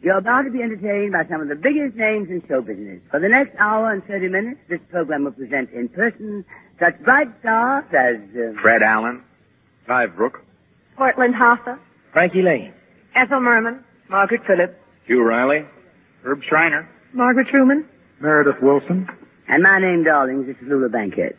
You're about to be entertained by some of the biggest names in show business. For the next hour and 30 minutes, this program will present in person such bright stars as... Fred Allen. Clive Brooke. Portland Hoffa. Frankie Lane. Ethel Merman. Margaret Phillips. Hugh Riley. Herb Schreiner. Margaret Truman. Meredith Wilson. And my name, darlings, is Lula Bankhead.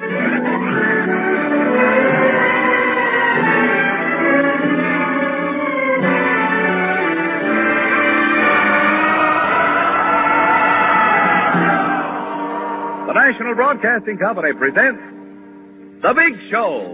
The National Broadcasting Company presents The Big Show.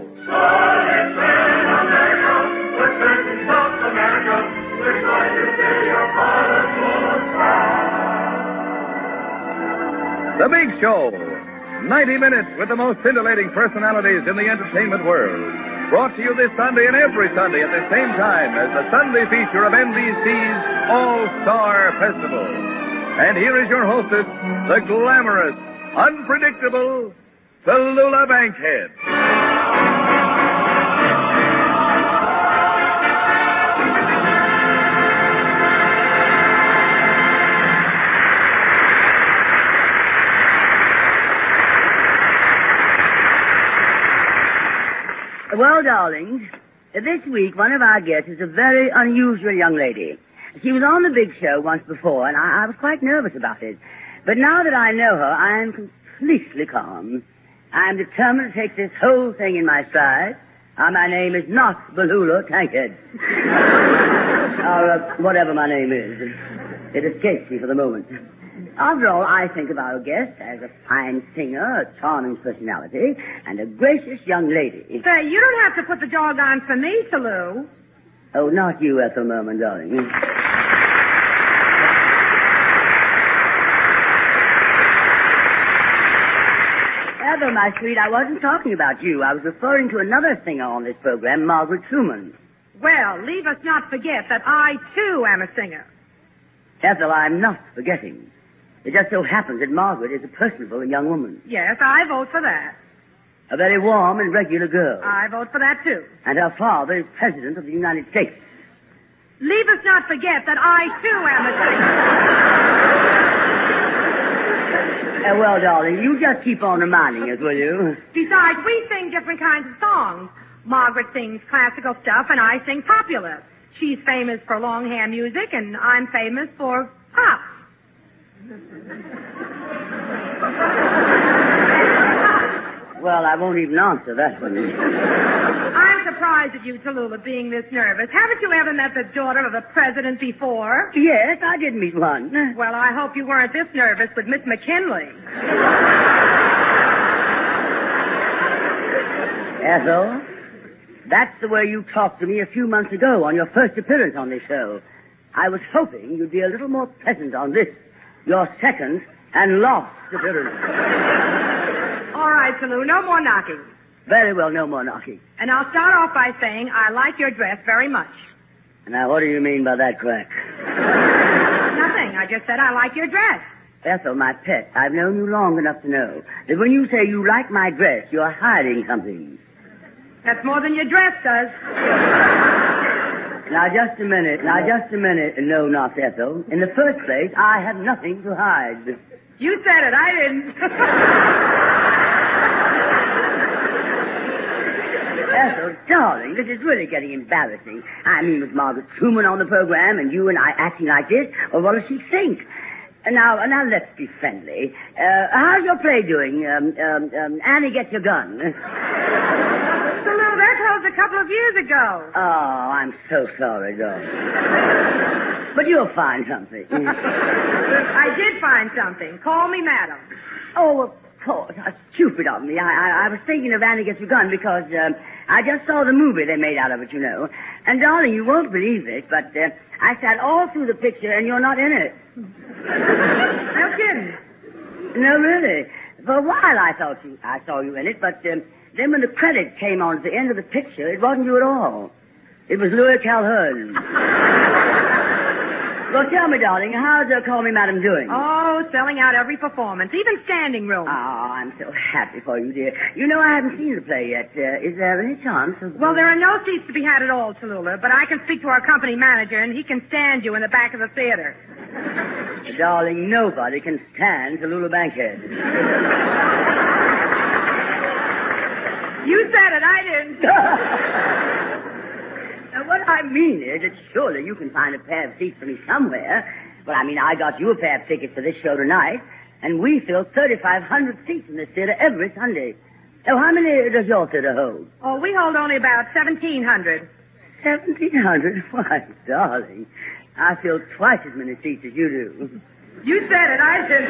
The Big Show. 90 minutes with the most scintillating personalities in the entertainment world. Brought to you this Sunday and every Sunday at the same time as the Sunday feature of NBC's All-Star Festival. And here is your hostess, the glamorous, unpredictable Tallulah Bankhead. Well, darlings, this week one of our guests is a very unusual young lady. She was on the Big Show once before, and I was quite nervous about it. But now that I know her, I am completely calm. I am determined to take this whole thing in my stride. My name is not Tallulah Bankhead. Or whatever my name is. It escapes me for the moment. After all, I think of our guest as a fine singer, a charming personality, and a gracious young lady. Say, you don't have to put the dog on for me, Tallulah. Oh, not you, Ethel Merman, darling. Ethel, my sweet, I wasn't talking about you. I was referring to another singer on this program, Margaret Truman. Well, leave us not forget that I, too, am a singer. Ethel, I'm not forgetting. It just so happens that Margaret is a personable young woman. Yes, I vote for that. A very warm and regular girl. I vote for that, too. And her father is President of the United States. Leave us not forget that I, too, am a singer. Well, darling, you just keep on reminding us, will you? Besides, we sing different kinds of songs. Margaret sings classical stuff, and I sing popular. She's famous for long hair music, and I'm famous for pop. Well, I won't even answer that one. I'm surprised at you, Tallulah, being this nervous. Haven't you ever met the daughter of a president before? Yes, I did meet one. Well, I hope you weren't this nervous with Miss McKinley. Ethel, that's the way you talked to me a few months ago on your first appearance on this show. I was hoping you'd be a little more pleasant on this, your second and last appearance. All right, Tallulah, no more knocking. Very well, no more knocking. And I'll start off by saying I like your dress very much. Now, what do you mean by that, Crack? Nothing. I just said I like your dress. Ethel, my pet, I've known you long enough to know that when you say you like my dress, you're hiding something. That's more than your dress does. Now, just a minute. No, not Ethel. In the first place, I have nothing to hide. You said it. I didn't. Ethel, darling, this is really getting embarrassing. I mean, with Margaret Truman on the program and you and I acting like this, well, what does she think? Now, let's be friendly. How's your play doing? Annie, get your gun. Tallulah, that closed a couple of years ago. Oh, I'm so sorry, darling. But you'll find something. I did find something. Call me madam. Oh, of course. How stupid of me. I was thinking of Annie Gets Your Gun because I just saw the movie they made out of it, you know. And, darling, you won't believe it, but I sat all through the picture and you're not in it. No kidding. No, really. For a while I saw you in it, but then when the credits came on at the end of the picture, it wasn't you at all. It was Louis Calhoun. Well, Well, tell me, darling, how's Call Me Madam doing? Oh, selling out every performance, even standing room. Oh, I'm so happy for you, dear. You know, I haven't seen the play yet. Is there any chance of... Well, there are no seats to be had at all, Tallulah, but I can speak to our company manager, and he can stand you in the back of the theater. Darling, nobody can stand Tallulah Bankhead. You said it, I didn't. Now, what I mean is that surely you can find a pair of seats for me somewhere. Well, I mean, I got you a pair of tickets for this show tonight, and we fill 3,500 seats in this theater every Sunday. Oh, how many does your theater hold? Oh, we hold only about 1,700. 1,700? Why, darling, I fill twice as many seats as you do. You said it, I didn't.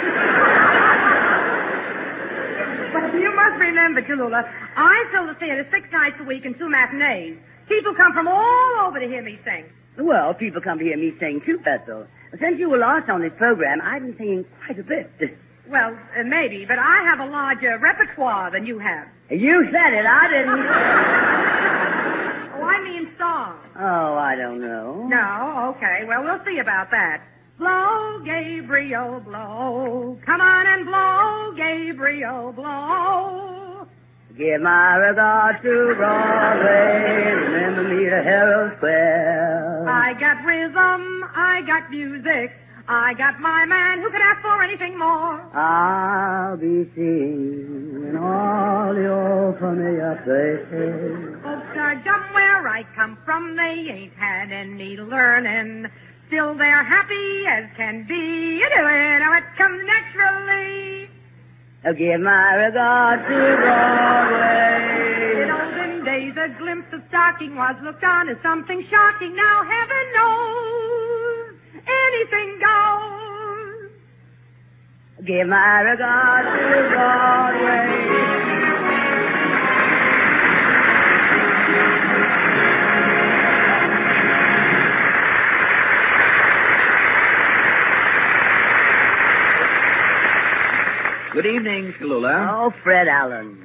But you must remember, Tallulah, I fill the theater 6 nights a week and 2 matinees. People come from all over to hear me sing. Well, people come to hear me sing, too, Bethel. Since you were last on this program, I've been singing quite a bit. Well, maybe, but I have a larger repertoire than you have. You said it, I didn't. Oh, I mean songs. Oh, I don't know. No? Okay, well, we'll see about that. Blow, Gabriel, blow. Come on and blow, Gabriel, blow. Give my regards to Broadway. Remember me to Herald Square. I got rhythm, I got music. I got my man who could ask for anything more. I'll be seen in all the old familiar places. Folks are dumb where I come from. They ain't had any learning. Still they're happy as can be. You do it, how it comes naturally. Give my regards to Broadway. In olden days, a glimpse of stocking was looked on as something shocking. Now heaven knows anything goes. Give my regards to Broadway. Good evening, Tallulah. Oh, Fred Allen.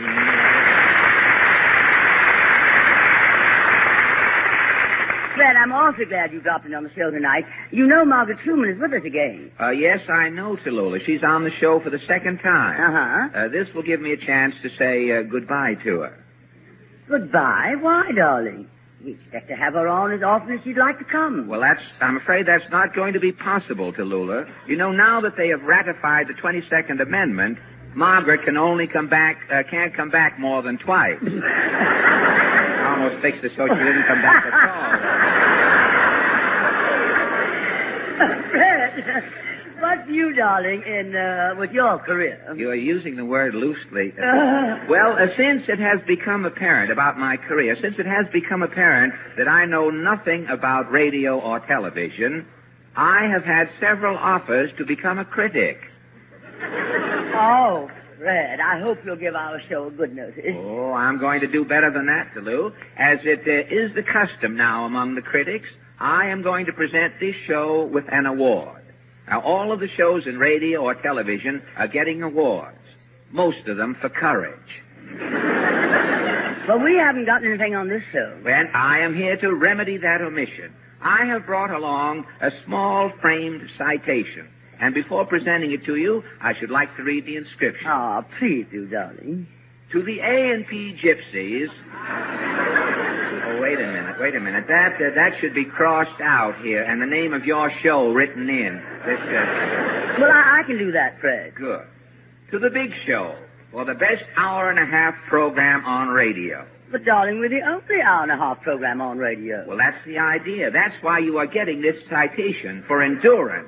Fred, I'm awfully glad you dropped in on the show tonight. You know Margaret Truman is with us again. Yes, I know, Tallulah. She's on the show for the second time. Uh-huh. This will give me a chance to say goodbye to her. Goodbye? Why, darling? We expect to have her on as often as she'd like to come. Well, I'm afraid that's not going to be possible, Tallulah. You know, now that they have ratified the 22nd Amendment, Margaret can't come back more than twice. I almost fixed it so she didn't come back at all. Fred, what's you, darling, with your career? You are using the word loosely. Well, since it has become apparent about my career, since it has become apparent that I know nothing about radio or television, I have had several offers to become a critic. Oh, Fred, I hope you'll give our show a good notice. Oh, I'm going to do better than that, Tallulah. As it is the custom now among the critics, I am going to present this show with an award. Now, all of the shows in radio or television are getting awards, most of them for courage. But we haven't gotten anything on this show. Well, I am here to remedy that omission. I have brought along a small framed citation. And before presenting it to you, I should like to read the inscription. Ah, please do, darling. To the A&P Gypsies... Oh, wait a minute. That should be crossed out here, and the name of your show written in. Well, I can do that, Fred. Good. To the Big Show, for the best hour-and-a-half program on radio. But, darling, we're the only hour-and-a-half program on radio. Well, that's the idea. That's why you are getting this citation, for endurance.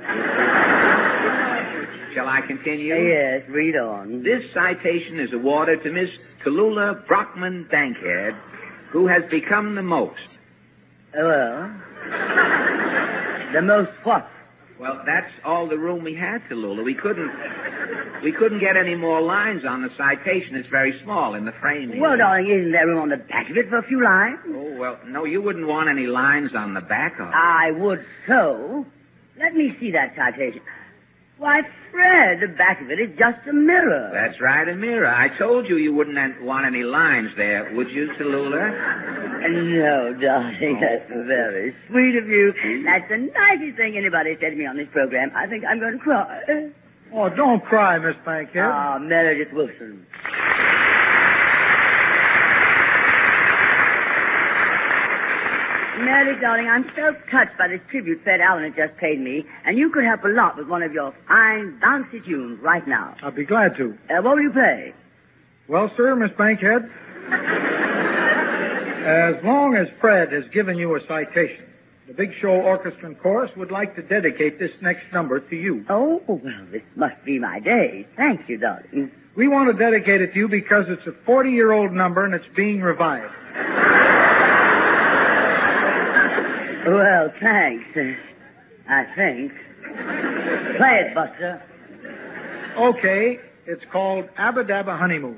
Shall I continue? Yes, read on. This citation is awarded to Miss Tallulah Brockman Bankhead, who has become the most. Well, the most what? Well, that's all the room we had, Tallulah. We couldn't get any more lines on the citation. It's very small in the framing. Well, darling, isn't there room on the back of it for a few lines? Oh, well, no, you wouldn't want any lines on the back of it. I would so. Let me see that citation. Why, Fred, the back of it is just a mirror. That's right, a mirror. I told you you wouldn't want any lines there, would you, Tallulah? No, darling, that's very sweet of you. That's the nicest thing anybody said to me on this program. I think I'm going to cry. Oh, don't cry, Miss Bankhead. Ah, Meredith Wilson. Meredith, darling, I'm so touched by this tribute Fred Allen has just paid me, and you could help a lot with one of your fine, bouncy tunes right now. I'll be glad to. What will you play? Well, sir, Miss Bankhead, as long as Fred has given you a citation, the Big Show Orchestra and Chorus would like to dedicate this next number to you. Oh, well, this must be my day. Thank you, darling. We want to dedicate it to you because it's a 40-year-old number and it's being revived. Well, thanks. I think. Play it, Buster. Okay, it's called Abba Dabba Honeymoon.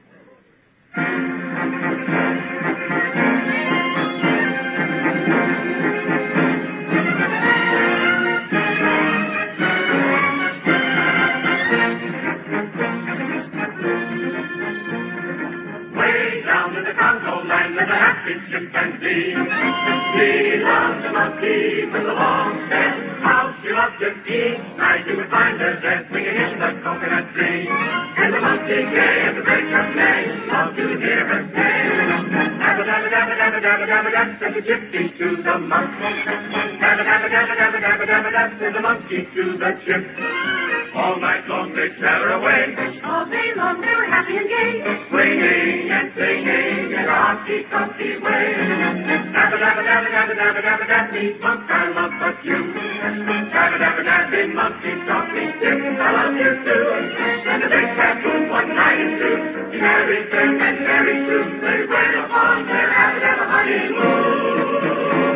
Way down in the Congo land, there's a happy chimpanzee. She loves the monkey with the long stem. How she loves to eat. Night you would find her dead swinging in the coconut tree. And the monkey gay at the break of day. Love to hear her say, dabba dabba dabba dabba dabba dabba dabba, said the gypsy to the monkey. Dabba dabba dabba dabba dabba dabba dabba, said the monkey to the chimp. All night long they chatter away. All day long they were happy and gay. Swinging and singing in a honky-tonky way. Dabba dabba dabba dabba dabba dabba dabba, these monks I love but you. Dabba dabba dabba, monkey talking Jim, I love you too. And the big baboon one night and two, he married them and very soon they went upon their dabba dabba honeymoon.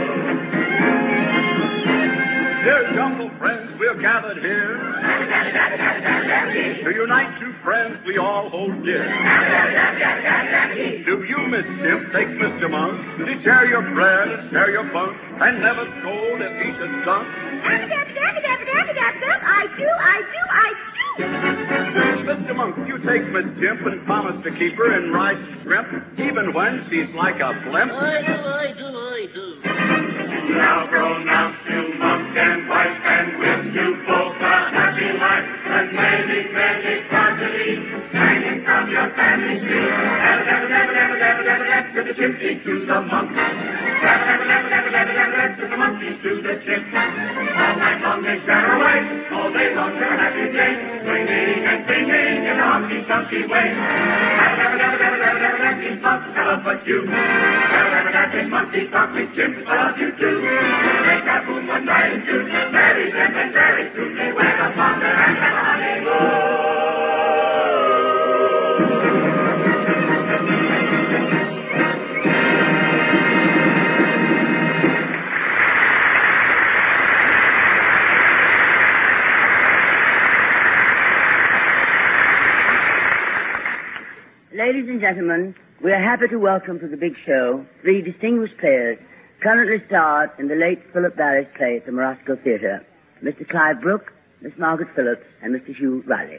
Dear jungle friends, we're gathered here to unite two friends we all hold dear. Do you, Miss Chimp, take Mr. Monk, to share your bread and share your bunk, and never scold if he's a skunk? I do. Mr. Monk, you take Miss Chimp and promise to keep her in rice and shrimp, even when she's like a blimp. I do. Now grown up to monk and wife, and wish you both a happy life, and many, many progeny hanging from your family tree. Dabba dabba dabba dabba dabba dabba dabba, to the chimney to the monk. Dabba dabba dabba dabba dabba dabba dabba, to the monkey to the chimp. All night long they chatter away, all day long they're a happy day, swinging and singing in a honky-tonky way. Dabba dabba dabba dabba dabba dabba dabba, these monks I love but you. Dabba dabba dabba, monkey tonky chimp, I love you too. They baboon one night and two, married them and very soon they went upon their honeymoon. Ladies and gentlemen, we are happy to welcome to the Big Show 3 distinguished players currently starred in the late Philip Barry's play at the Morosco Theatre, Mr. Clive Brooke, Miss Margaret Phillips, and Mr. Hugh Riley.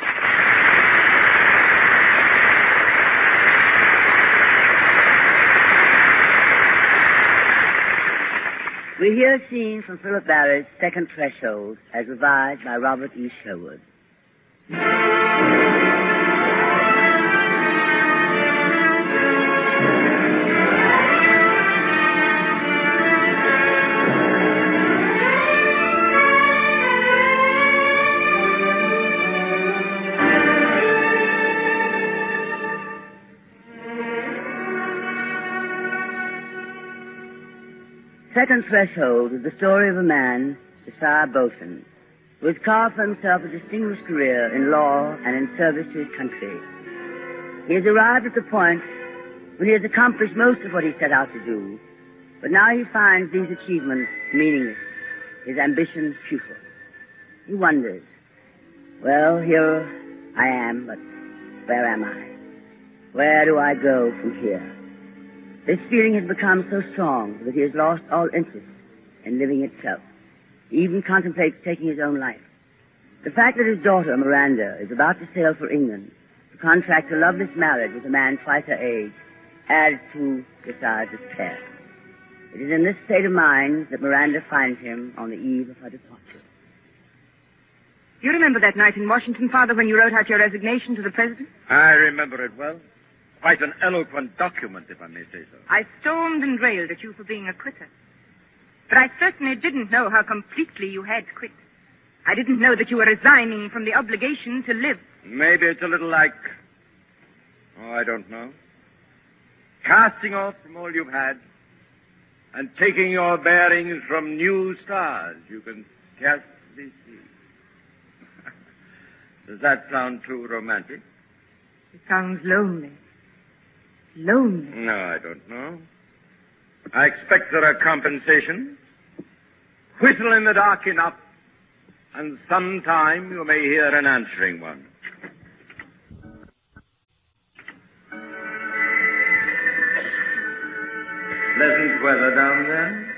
We hear a scene from Philip Barry's Second Threshold as revised by Robert E. Sherwood. Second Threshold is the story of a man, Josiah Bolton, who has carved for himself a distinguished career in law and in service to his country. He has arrived at the point when he has accomplished most of what he set out to do, but now he finds these achievements meaningless, his ambitions futile. He wonders, well, here I am, but where am I? Where do I go from here? This feeling has become so strong that he has lost all interest in living itself. He even contemplates taking his own life. The fact that his daughter, Miranda, is about to sail for England to contract a loveless marriage with a man twice her age adds to Keziah's despair. It is in this state of mind that Miranda finds him on the eve of her departure. You remember that night in Washington, Father, when you wrote out your resignation to the President? I remember it well. Quite an eloquent document, if I may say so. I stormed and railed at you for being a quitter. But I certainly didn't know how completely you had quit. I didn't know that you were resigning from the obligation to live. Maybe it's a little like... Oh, I don't know. Casting off from all you've had and taking your bearings from new stars you can scarcely see. Does that sound too romantic? It sounds lonely. Lonely. No, I don't know. I expect there are compensations. Whistle in the dark enough, and sometime you may hear an answering one. Pleasant weather down there?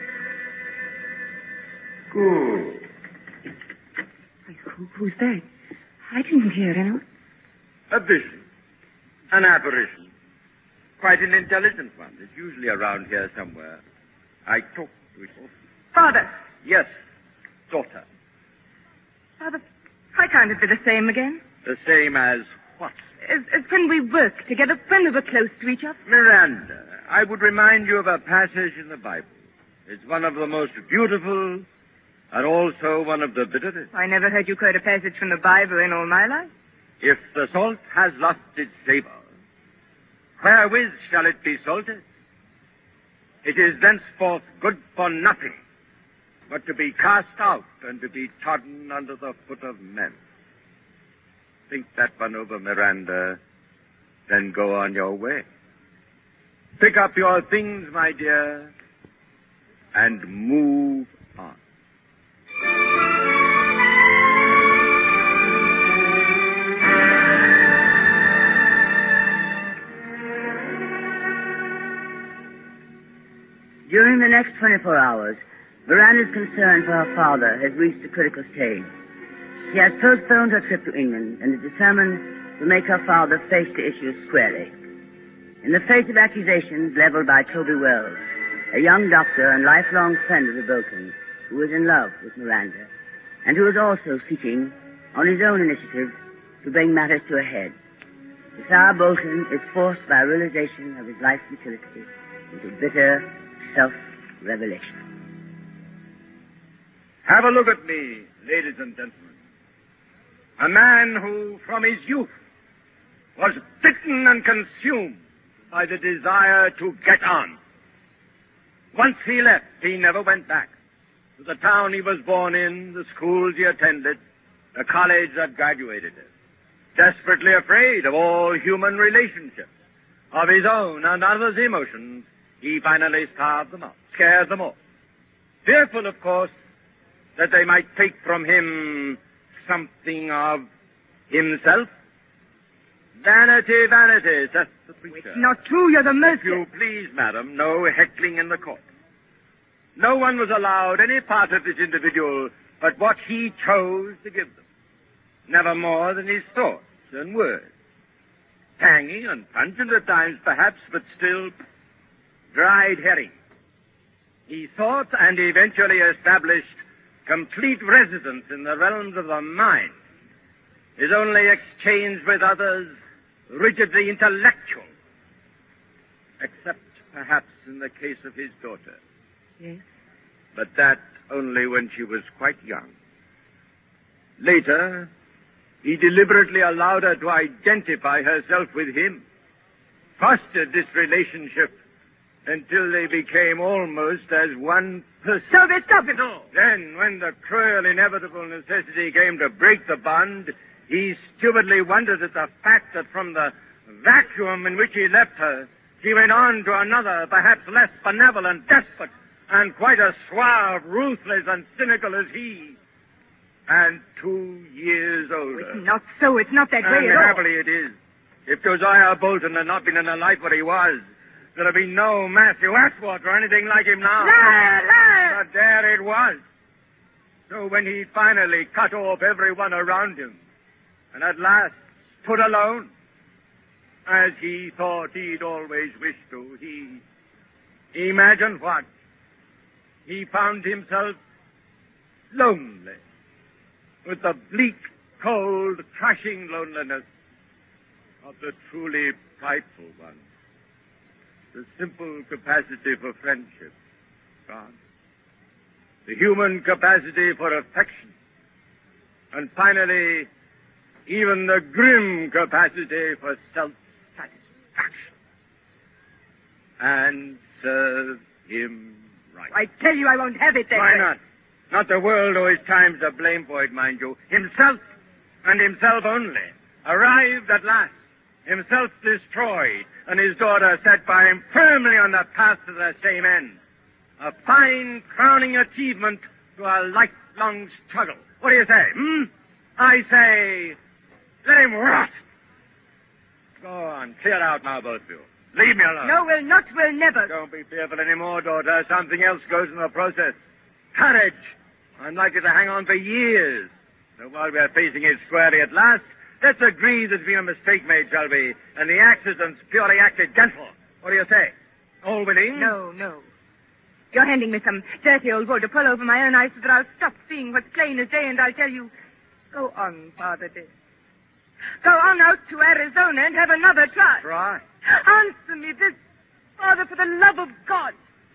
Good. Who's that? I didn't hear anyone. A vision. An apparition. Quite an intelligent one. It's usually around here somewhere. I talk to it often. Father. Yes, daughter. Father, why can't it be the same again? The same as what? As when we worked together, when we were close to each other. Miranda, I would remind you of a passage in the Bible. It's one of the most beautiful and also one of the bitterest. I never heard you quote a passage from the Bible in all my life. If the salt has lost its savor, wherewith shall it be salted? It is thenceforth good for nothing, but to be cast out and to be trodden under the foot of men. Think that one over, Miranda, then go on your way. Pick up your things, my dear, and move on. During the next 24 hours, Miranda's concern for her father has reached a critical stage. She has postponed her trip to England and is determined to make her father face the issue squarely. In the face of accusations leveled by Toby Wells, a young doctor and lifelong friend of the Boltons, who is in love with Miranda, and who is also seeking, on his own initiative, to bring matters to a head, Keziah Bolton is forced by a realization of his life's utility into bitter self-revelation. Have a look at me, ladies and gentlemen. A man who, from his youth, was bitten and consumed by the desire to get on. Once he left, he never went back. To the town he was born in, the schools he attended, the college that graduated him. Desperately afraid of all human relationships, of his own and others' emotions, he finally starved them out, scared them off. Fearful, of course, that they might take from him something of himself. Vanity, vanity, says the preacher. It's not true. You're the most... If you please, madam, no heckling in the court. No one was allowed any part of this individual but what he chose to give them. Never more than his thoughts and words. Tangy and pungent at times, perhaps, but still dried herring. He thought and eventually established complete residence in the realms of the mind. His only exchange with others rigidly intellectual, except perhaps in the case of his daughter. Yes. But that only when she was quite young. Later, he deliberately allowed her to identify herself with him, fostered this relationship until they became almost as one person. So they stopped it all. Then, when the cruel, inevitable necessity came to break the bond, he stupidly wondered at the fact that from the vacuum in which he left her, she went on to another, perhaps less benevolent, desperate, and quite as suave, ruthless, and cynical as he. And 2 years older. It's not so. It's not that way at all. Unhappily it is. If Josiah Bolton had not been in her life where he was, there'd have been no Matthew Ashworth or anything like him now. Liar, liar! But there it was. So when he finally cut off everyone around him, and at last stood alone, as he thought he'd always wished to, imagine what? He found himself lonely, with the bleak, cold, crushing loneliness of the truly prideful one. The simple capacity for friendship gone. The human capacity for affection. And finally, even the grim capacity for self-satisfaction. And serve him right. I tell you I won't have it that Why way. not? Not the world who is times to blame for it, mind you. Himself, and himself only, arrived at last. Himself destroyed, and his daughter set by him firmly on the path to the same end. A fine crowning achievement to a lifelong struggle. What do you say, I say, let him rot. Go on, clear out now, both of you. Leave me alone. No, will not, will never. Don't be fearful anymore, daughter. Something else goes in the process. Courage. I'm likely to hang on for years. So while we're facing it squarely at last, let's agree there's been a mistake made, shall we? And the accident's purely accidental. What do you say? All willing? No. You're handing me some dirty old wood to pull over my own eyes so that I'll stop seeing what's plain as day, and I'll tell you, go on, Father dear. Go on out to Arizona and have another try. Try? Answer me this, Father, for the love of God.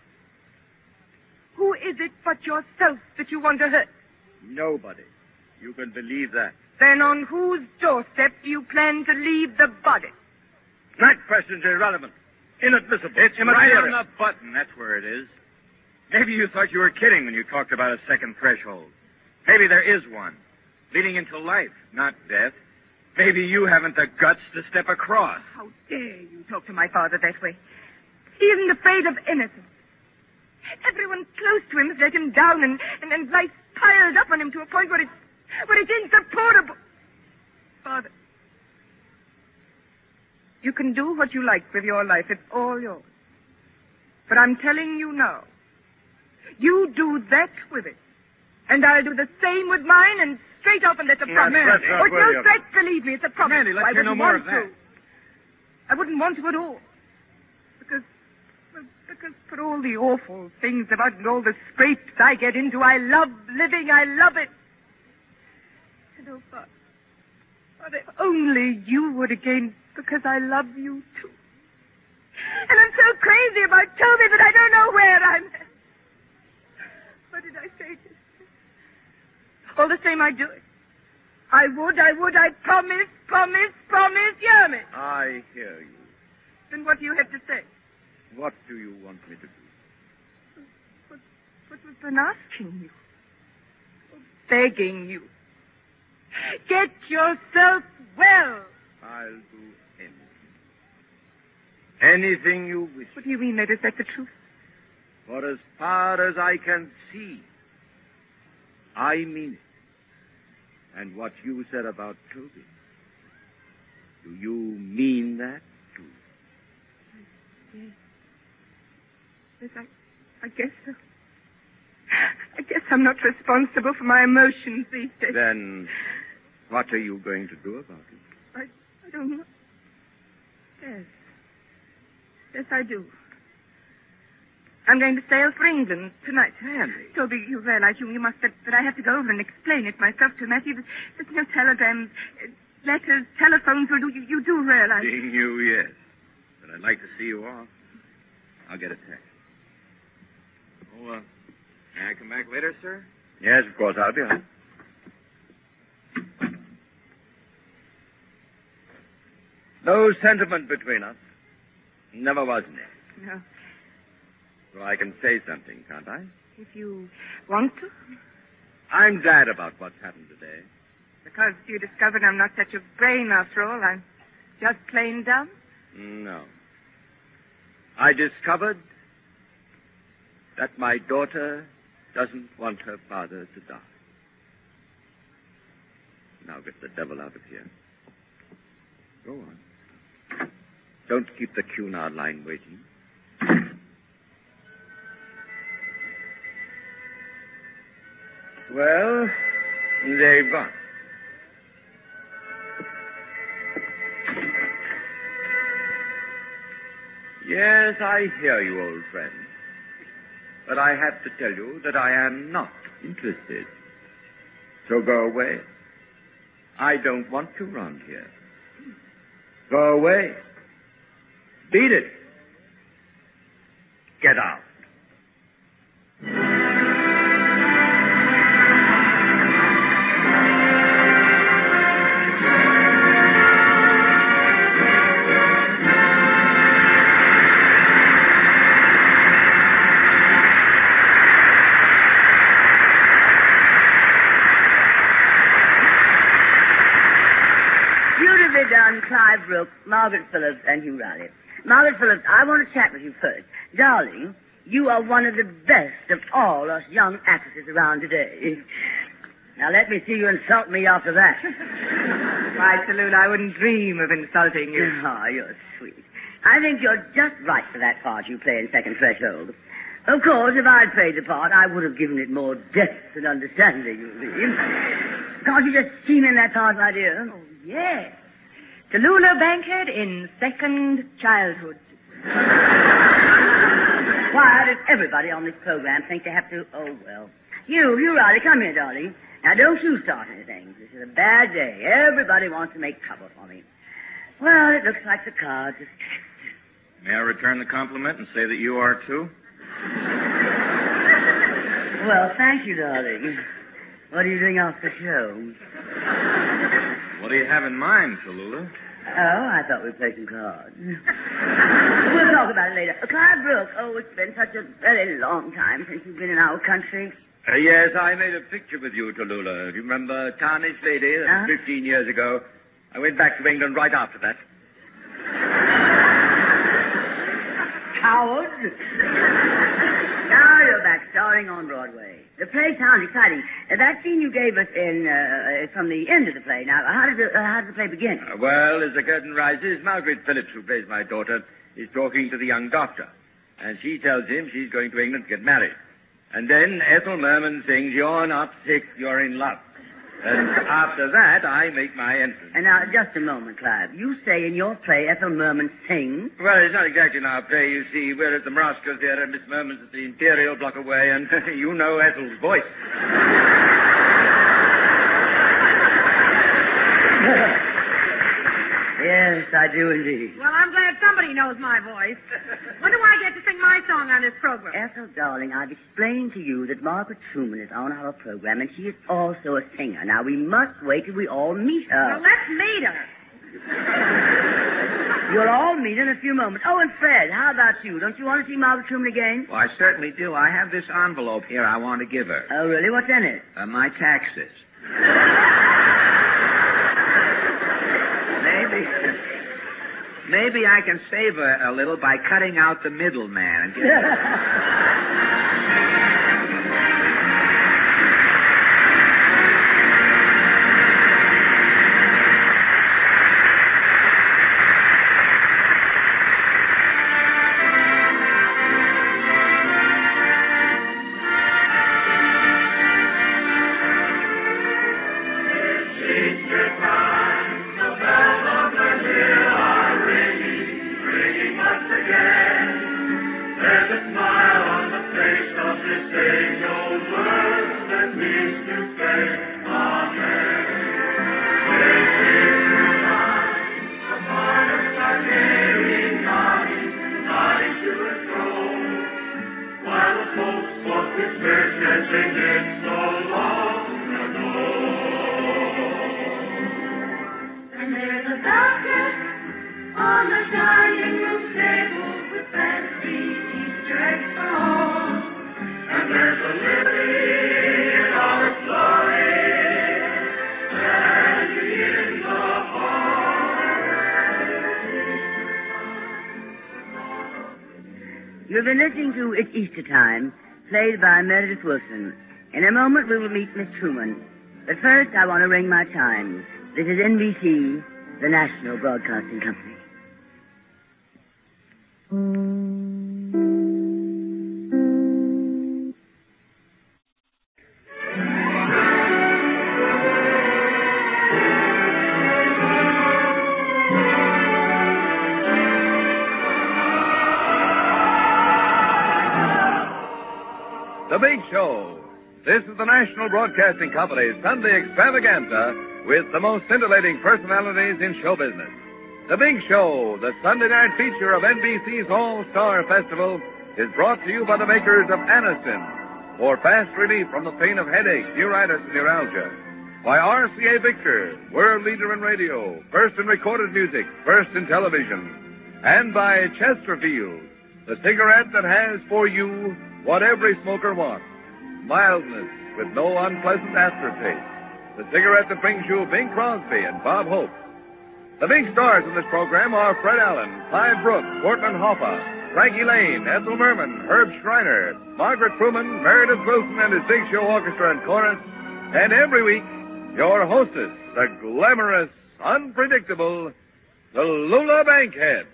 Who is it but yourself that you want to hurt? Nobody. You can believe that. Then on whose doorstep do you plan to leave the body? That question's irrelevant. Inadmissible. It's right immaterial. on the button. That's where it is. Maybe you thought you were kidding when you talked about a second threshold. Maybe there is one, leading into life, not death. Maybe you haven't the guts to step across. How dare you talk to my father that way? He isn't afraid of anything. Everyone close to him has let him down, and life's piled up on him to a point where it's insupportable. Father, you can do what you like with your life. It's all yours. But I'm telling you now, you do that with it, and I'll do the same with mine, and straight off, and that's a promise. Mandy, Oh, no threat, believe me, it's a promise. Mandy, let's I hear no wouldn't more want of that. to. I wouldn't want to at all. Because for all the awful things about it and all the scrapes I get into, I love living, I love it. And oh, Father, if only you would again, because I love you too. And I'm so crazy about Toby that I don't know where I'm at. What did I say to you? All the same, I'd do it. I would, I'd promise, hear me. I hear you. Then what do you have to say? What do you want me to do? What was been asking you? Begging you. Get yourself well. I'll do anything. Anything you wish. What do you mean, Ned? Is that the truth? For as far as I can see, I mean it. And what you said about Toby, do you mean that too? Yes, I guess so. I guess I'm not responsible for my emotions these days. Then what are you going to do about it? I don't know. Yes, I do. I'm going to sail for England tonight. Really? Toby, you realize you must that I have to go over and explain it myself to Matthew. There's no telegrams, letters, telephones will do. You do realize. Seeing you, yes. But I'd like to see you off. I'll get a text. Oh, may I come back later, sir? Yes, of course, I'll be on. No sentiment between us. Never was any. No. So I can say something, can't I? If you want to. I'm glad about what's happened today. Because you discovered I'm not such a brain after all. I'm just plain dumb. No. I discovered that my daughter doesn't want her father to die. Now get the devil out of here. Go on. Don't keep the Cunard line waiting. Well, they've gone. Yes, I hear you, old friend. But I have to tell you that I am not interested. So go away. I don't want you round here. Go away. Beat it. Get out. Beautifully done, Clive Brooks, Margaret Phillips, and Hugh Riley. Margaret Phillips, I want to chat with you first. Darling, you are one of the best of all us young actresses around today. Now let me see you insult me after that. Why, Tallulah, I wouldn't dream of insulting you. Oh, you're sweet. I think you're just right for that part you play in Second Threshold. Of course, if I'd played the part, I would have given it more depth and understanding, you see. Can't you just see me in that part, my dear? Oh, yes. Tallulah Bankhead in Second Childhood. Why does everybody on this program think they have to... Oh, well. You, Riley, come here, darling. Now, don't you start anything. This is a bad day. Everybody wants to make trouble for me. Well, it looks like the cards are stacked. May I return the compliment and say that you are too? Well, thank you, darling. What are you doing after the show? What do you have in mind, Tallulah? Oh, I thought we'd play some cards. We'll talk about it later. Clive Brooks, it's been such a very long time since you've been in our country. Yes, I made a picture with you, Tallulah. Do you remember Tarnished Lady? That was 15 years ago. I went back to England right after that. Coward! Now you're back starring on Broadway. The play sounds exciting. That scene you gave us in from the end of the play. Now, how does the play begin? Well, as the curtain rises, Margaret Phillips, who plays my daughter, is talking to the young doctor. And she tells him she's going to England to get married. And then Ethel Merman sings, "You're not sick, you're in love." And after that, I make my entrance. And now, just a moment, Clive. You say in your play Ethel Merman sings? Well, it's not exactly in our play, you see. We're at the Marosco Theatre, Miss Merman's at the Imperial block away, and you know Ethel's voice. Yes, I do indeed. Well, I'm glad somebody knows my voice. When do I get to sing my song on this program? Ethel, darling, I've explained to you that Margaret Truman is on our program, and she is also a singer. Now, we must wait till we all meet her. Well, let's meet her. You'll all meet in a few moments. Oh, and Fred, how about you? Don't you want to see Margaret Truman again? Well, I certainly do. I have this envelope here I want to give her. Oh, really? What's in it? My taxes. Maybe I can save her a little by cutting out the middleman and give You've been listening to It's Easter Time, played by Meredith Wilson. In a moment, we will meet Miss Truman. But first, I want to ring my chimes. This is NBC, the National Broadcasting Company. Big Show. This is the National Broadcasting Company's Sunday extravaganza with the most scintillating personalities in show business. The Big Show, the Sunday night feature of NBC's All-Star Festival, is brought to you by the makers of Anacin for fast relief from the pain of headache, neuritis, and neuralgia. By RCA Victor, world leader in radio, first in recorded music, first in television. And by Chesterfield, the cigarette that has for you what every smoker wants. Mildness with no unpleasant aftertaste. The cigarette that brings you Bing Crosby and Bob Hope. The big stars in this program are Fred Allen, Clyde Brooks, Courtland Hoffa, Frankie Lane, Ethel Merman, Herb Schreiner, Margaret Truman, Meredith Wilson and his Big Show Orchestra and Chorus. And every week, your hostess, the glamorous, unpredictable, Tallulah Bankhead.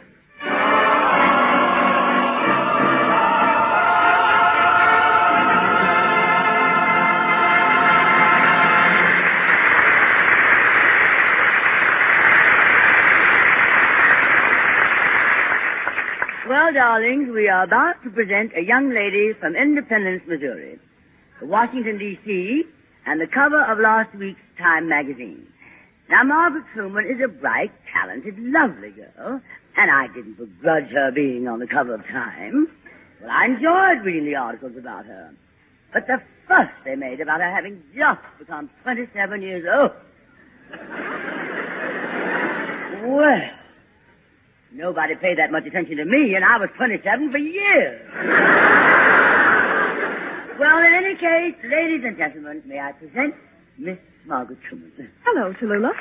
Well, darlings, we are about to present a young lady from Independence, Missouri, Washington, D.C., and the cover of last week's Time magazine. Now, Margaret Truman is a bright, talented, lovely girl, and I didn't begrudge her being on the cover of Time. Well, I enjoyed reading the articles about her. But the fuss they made about her having just become 27 years old. Well, nobody paid that much attention to me, and I was 27 for years. Well, in any case, ladies and gentlemen, may I present Miss Margaret Truman. Hello, Tallulah.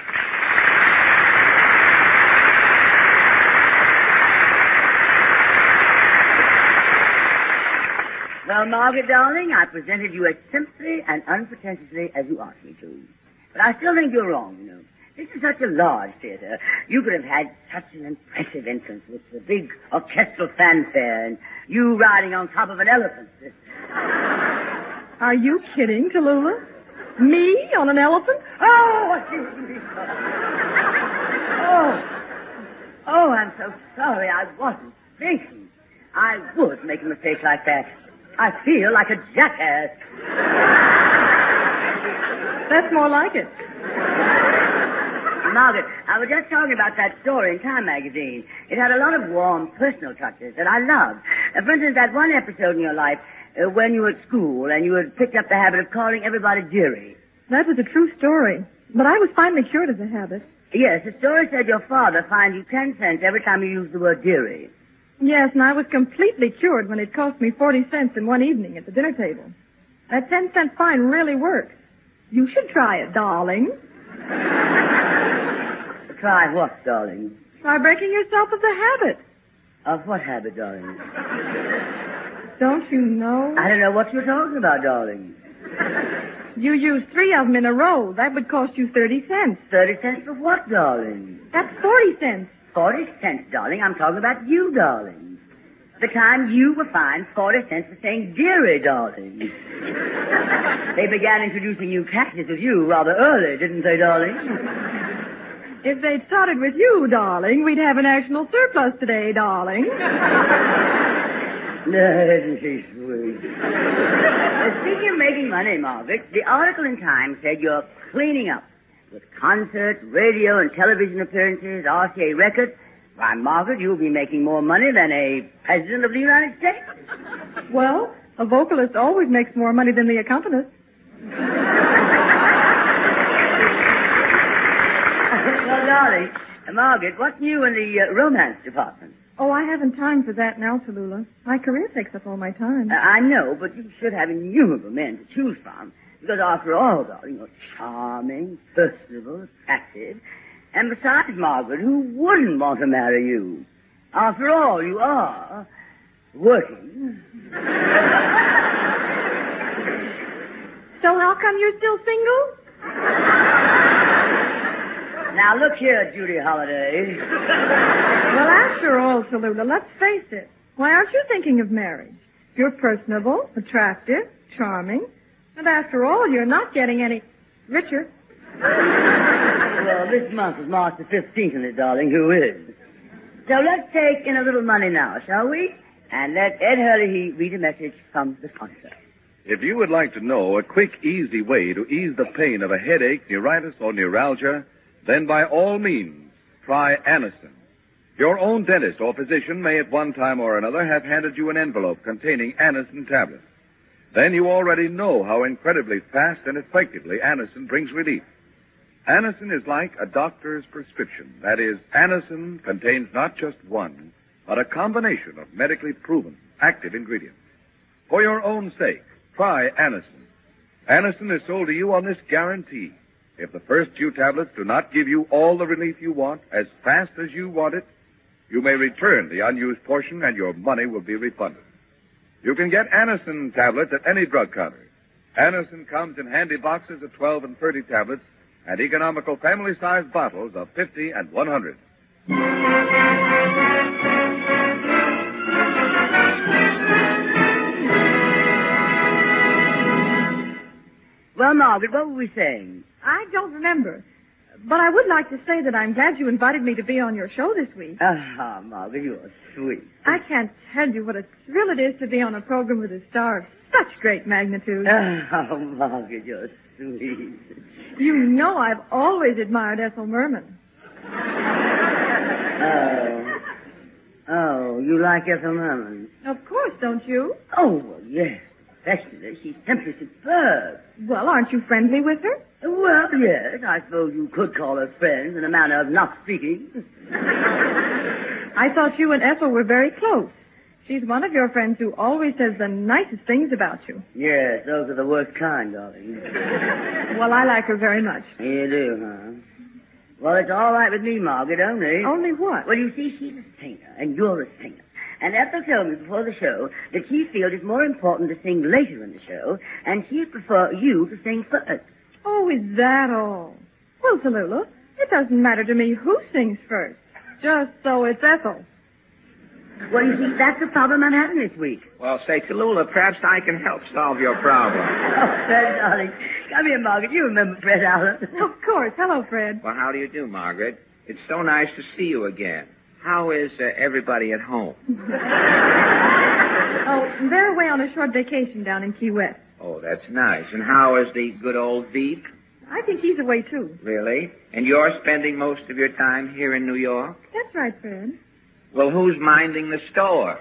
Well, Margaret, darling, I presented you as simply and unpretentiously as you asked me to. But I still think you're wrong, you know. This is such a large theater. You could have had such an impressive entrance with the big orchestral fanfare and you riding on top of an elephant. Are you kidding, Tallulah? Me on an elephant? Oh, oh, I'm so sorry. I wasn't thinking. I would make a mistake like that. I feel like a jackass. That's more like it. Margaret, I was just talking about that story in Time magazine. It had a lot of warm, personal touches that I loved. For instance, that one episode in your life when you were at school and you had picked up the habit of calling everybody dearie. That was a true story, but I was finally cured of the habit. Yes, the story said your father fined you 10 cents every time you used the word dearie. Yes, and I was completely cured when it cost me 40 cents in one evening at the dinner table. That 10-cent fine really works. You should try it, darling. Try what, darling? Try breaking yourself of the habit. Of what habit, darling? Don't you know? I don't know what you're talking about, darling. You use 3 of them in a row. That would cost you 30 cents. 30 cents for what, darling? That's 40 cents. 40 cents, darling. I'm talking about you, darling. The time you were fined 40 cents for saying dearie, darling. They began introducing new taxes with you rather early, didn't they, darling? If they'd started with you, darling, we'd have a national surplus today, darling. Isn't she sweet? Speaking of making money, Margaret, the article in Time said you're cleaning up with concerts, radio and television appearances, RCA records. Why, Margaret, you'll be making more money than a president of the United States. Well, a vocalist always makes more money than the accompanist. Well, darling, Margaret, what's new in the romance department? Oh, I haven't time for that now, Tallulah. My career takes up all my time. I know, but you should have innumerable men to choose from. Because after all, darling, you're charming, personable, attractive. And besides, Margaret, who wouldn't want to marry you? After all, you are working. So how come you're still single? Now, look here, Judy Holliday. Well, after all, Tallulah, let's face it. Why aren't you thinking of marriage? You're personable, attractive, charming. And after all, you're not getting any richer. Well, this month is March the 15th, isn't it, darling? Who is? So let's take in a little money now, shall we? And let Ed Hurley read a message from the sponsor. If you would like to know a quick, easy way to ease the pain of a headache, neuritis, or neuralgia, then by all means, try Anacin. Your own dentist or physician may at one time or another have handed you an envelope containing Anacin tablets. Then you already know how incredibly fast and effectively Anacin brings relief. Anacin is like a doctor's prescription. That is, Anacin contains not just one, but a combination of medically proven active ingredients. For your own sake, try Anacin. Anacin is sold to you on this guarantee. If the first few tablets do not give you all the relief you want as fast as you want it, you may return the unused portion and your money will be refunded. You can get Anacin tablets at any drug counter. Anacin comes in handy boxes of 12 and 30 tablets and economical family-sized bottles of 50 and 100. Well, Margaret, what were we saying? I don't remember. But I would like to say that I'm glad you invited me to be on your show this week. Ah, Margaret, you're sweet. I can't tell you what a thrill it is to be on a program with a star of such great magnitude. Oh, Margaret, you're sweet. You know I've always admired Ethel Merman. Oh, you like Ethel Merman? Of course, don't you? Oh, well, yes. Especially, she's simply superb. Well, aren't you friendly with her? Well, yes, I suppose you could call her friends in a manner of not speaking. I thought you and Ethel were very close. She's one of your friends who always says the nicest things about you. Yes, those are the worst kind, darling. Well, I like her very much. You do, huh? Well, it's all right with me, Margaret, only... Only what? Well, you see, she's a singer, and you're a singer. And Ethel told me before the show that she feels it's more important to sing later in the show, and she'd prefer you to sing first. Oh, is that all? Well, Tallulah, it doesn't matter to me who sings first. Just so it's Ethel. Well, you see, that's the problem I'm having this week. Well, say, Tallulah, perhaps I can help solve your problem. Oh, Fred, darling. Come here, Margaret. You remember Fred Allen. Of course. Hello, Fred. Well, how do you do, Margaret? It's so nice to see you again. How is everybody at home? Oh, they're away on a short vacation down in Key West. Oh, that's nice. And how is the good old Veep? I think he's away, too. Really? And you're spending most of your time here in New York? That's right, Fred. Well, who's minding the store?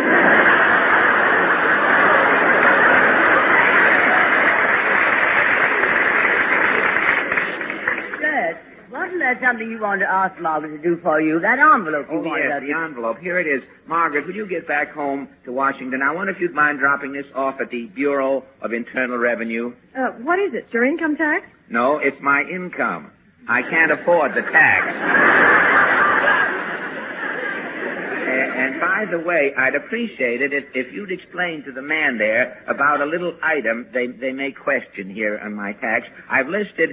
Fred, wasn't there something you wanted to ask Margaret to do for you? That envelope you wanted her yes, to... the envelope. Here it is. Margaret, will you get back home to Washington? I wonder if you'd mind dropping this off at the Bureau of Internal Revenue. What is it, your income tax? No, it's my income. I can't afford the tax. And by the way, I'd appreciate it if you'd explain to the man there about a little item they may question here on my tax. I've listed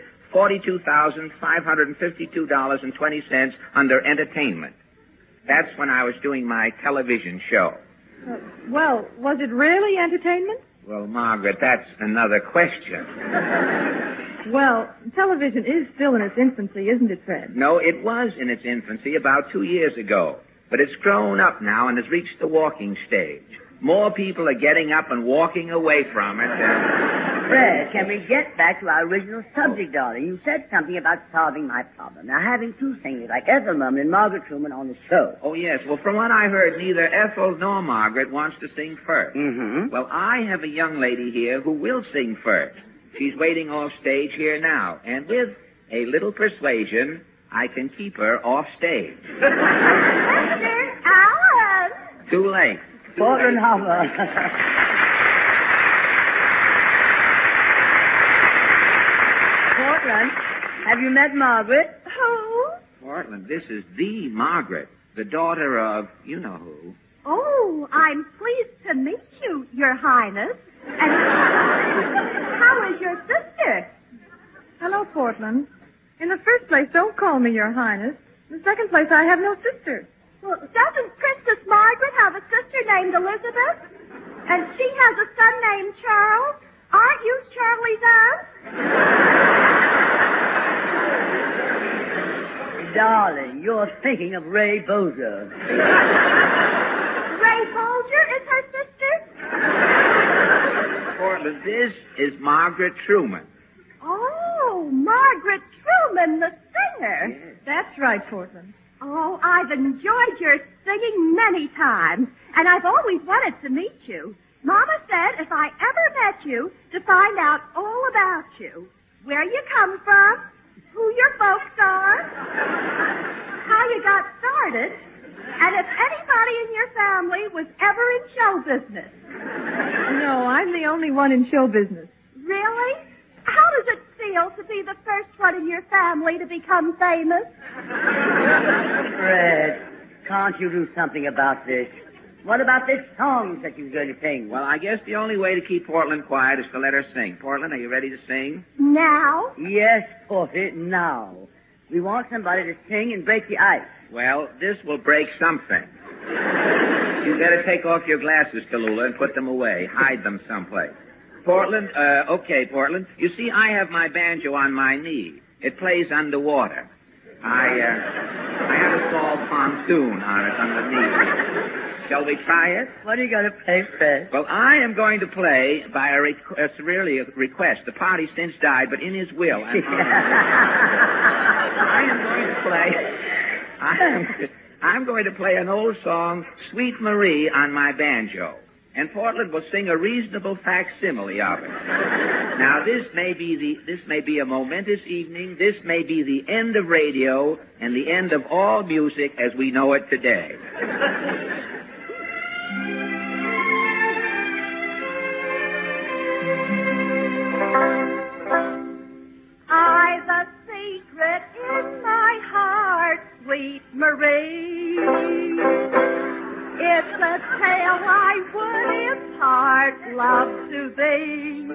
$42,552.20 under entertainment. That's when I was doing my television show. Well, was it really entertainment? Well, Margaret, that's another question. Well, television is still in its infancy, isn't it, Fred? No, it was in its infancy about 2 years ago. But it's grown up now and has reached the walking stage. More people are getting up and walking away from it. Fred, can we get back to our original subject, darling? You said something about solving my problem. Now, having two singers like Ethel Merman and Margaret Truman on the show. Oh, yes. Well, from what I heard, neither Ethel nor Margaret wants to sing first. Mm-hmm. Well, I have a young lady here who will sing first. She's waiting off stage here now. And with a little persuasion, I can keep her off stage. Mr. Allen! Too late. Portland Harbor. Portland, have you met Margaret? Who? Portland, this is the Margaret, the daughter of you-know-who. Oh, I'm pleased to meet you, Your Highness. And how is your sister? Hello, Portland. In the first place, don't call me Your Highness. In the second place, I have no sister. Well, doesn't Princess Margaret have a sister named Elizabeth? And she has a son named Charles? Aren't you Charlie's aunt? Darling, you're thinking of Ray Bolger. Ray Bolger is her sister? Portland, this is Margaret Truman. Oh, Margaret Truman, the singer. Yes. That's right, Portland. Oh, I've enjoyed your singing many times, and I've always wanted to meet you. Mama said if I ever met you, to find out all about you. Where you come from, who your folks are, how you got started, and if anybody in your family was ever in show business. No, I'm the only one in show business. Really? How does it feel to be the first one in your family to become famous? Fred, can't you do something about this? What about this song that you're going to sing? Well, I guess the only way to keep Portland quiet is to let her sing. Portland, are you ready to sing? Now? Yes, Porty, now. We want somebody to sing and break the ice. Well, this will break something. You better take off your glasses, Tallulah, and put them away. Hide them someplace. Portland, okay, Portland. You see, I have my banjo on my knee. It plays underwater. I have a small pontoon on it underneath. Shall we try it? What are you going to play, Fred? Well, I am going to play by a request. The party since died, but in his will. I am going to play an old song, Sweet Marie, on my banjo. And Portland will sing a reasonable facsimile of it. Now, this may be a momentous evening. This may be the end of radio and the end of all music as we know it today. I've a secret in my heart, sweet Marie. It's a tale I would impart, love to thee.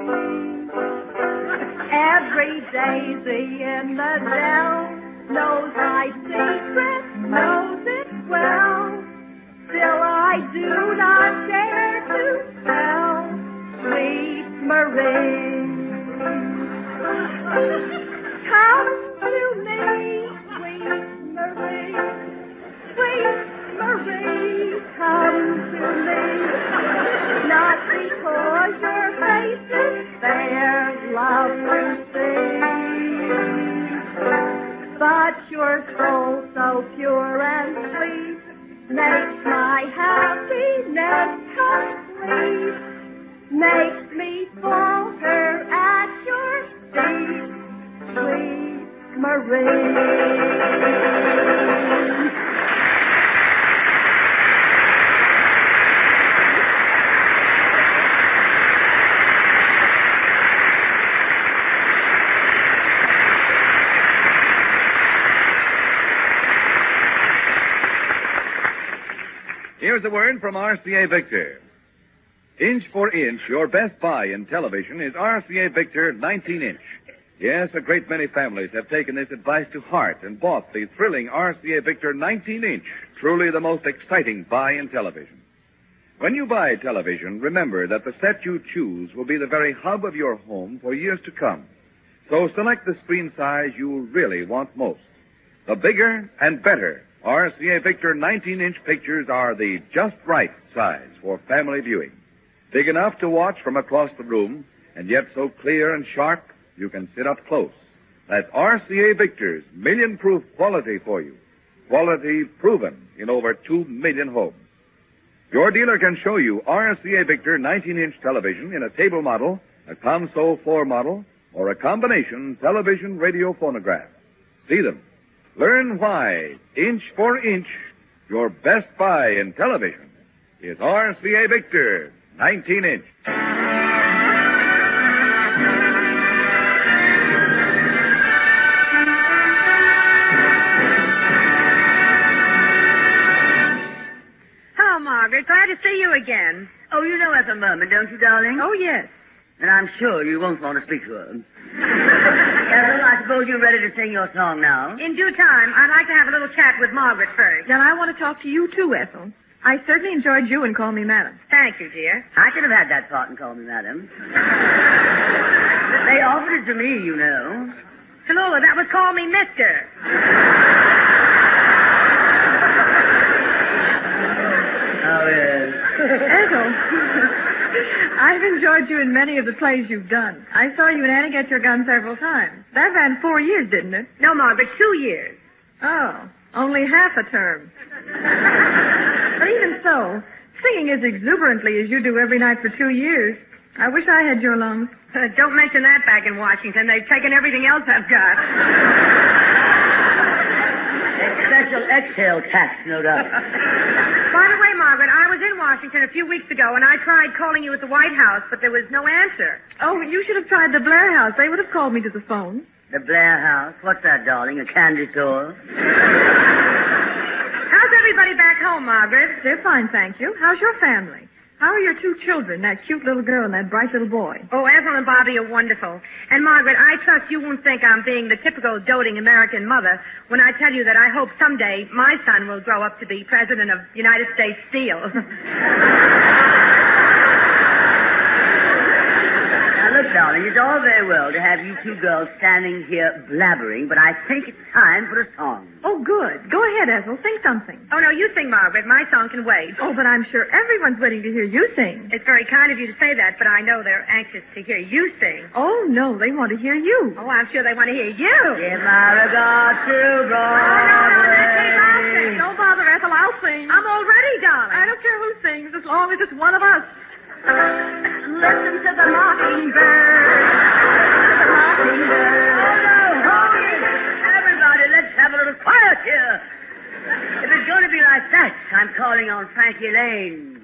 Every daisy in the dell knows my secret, knows it well. Still I do not dare to tell, sweet Marie. Come to me, sweet Marie. Sweet Marie, come to me. Not because your face is fair, love to see, but your soul so pure and sweet makes my happiness complete. Makes me falter at your feet, sweet Marie. Here's a word from RCA Victor. Inch for inch, your best buy in television is RCA Victor 19-inch. Yes, a great many families have taken this advice to heart and bought the thrilling RCA Victor 19-inch, truly the most exciting buy in television. When you buy television, remember that the set you choose will be the very hub of your home for years to come. So select the screen size you really want most. The bigger and better RCA Victor 19-inch pictures are the just right size for family viewing. Big enough to watch from across the room, and yet so clear and sharp you can sit up close. That's RCA Victor's million-proof quality for you. Quality proven in over 2 million homes. Your dealer can show you RCA Victor 19-inch television in a table model, a console floor model, or a combination television radio phonograph. See them. Learn why, inch for inch, your best buy in television is RCA Victor 19-inch. Hello, Margaret. Glad to see you again. Oh, you know at the moment, don't you, darling? Oh, yes. And I'm sure you won't want to speak to her. Ethel, I suppose you're ready to sing your song now. In due time, I'd like to have a little chat with Margaret first. Then I want to talk to you, too, Ethel. I certainly enjoyed you and Call Me Madam. Thank you, dear. I could have had that part and called me madam. They offered it to me, you know. Tallulah, that was Call Me Mister. Oh, yes. Ethel, I've enjoyed you in many of the plays you've done. I saw you in Annie Get Your Gun several times. That ran 4 years, didn't it? No, Margaret, 2 years. Oh, only half a term. But even so, singing as exuberantly as you do every night for 2 years, I wish I had your lungs. Don't mention that back in Washington. They've taken everything else I've got. A special exhale tax, no doubt. By the way, Margaret, I was in Washington a few weeks ago, and I tried calling you at the White House, but there was no answer. Oh, you should have tried the Blair House. They would have called me to the phone. The Blair House? What's that, darling? A candy store? How's everybody back home, Margaret? They're fine, thank you. How's your family? How are your 2 children, that cute little girl and that bright little boy? Oh, Ethel and Bobby are wonderful. And, Margaret, I trust you won't think I'm being the typical doting American mother when I tell you that I hope someday my son will grow up to be president of United States Steel. Now, look, darling, it's all very well to have you 2 girls standing here blabbering, but I think it's time for a song. Oh, good. Go ahead, Ethel. Sing something. Oh, no, you sing, Margaret. My song can wait. Oh, but I'm sure everyone's waiting to hear you sing. It's very kind of you to say that, but I know they're anxious to hear you sing. Oh, no, they want to hear you. Oh, I'm sure they want to hear you. Give my regards to Broadway. Don't bother, Ethel. I'll sing. I'm all ready, darling. I don't care who sings as long as it's one of us. Listen to the mockingbird. The mockingbird. Oh, no, everybody, let's have a little quiet here. If it's going to be like that, I'm calling on Frankie Lane.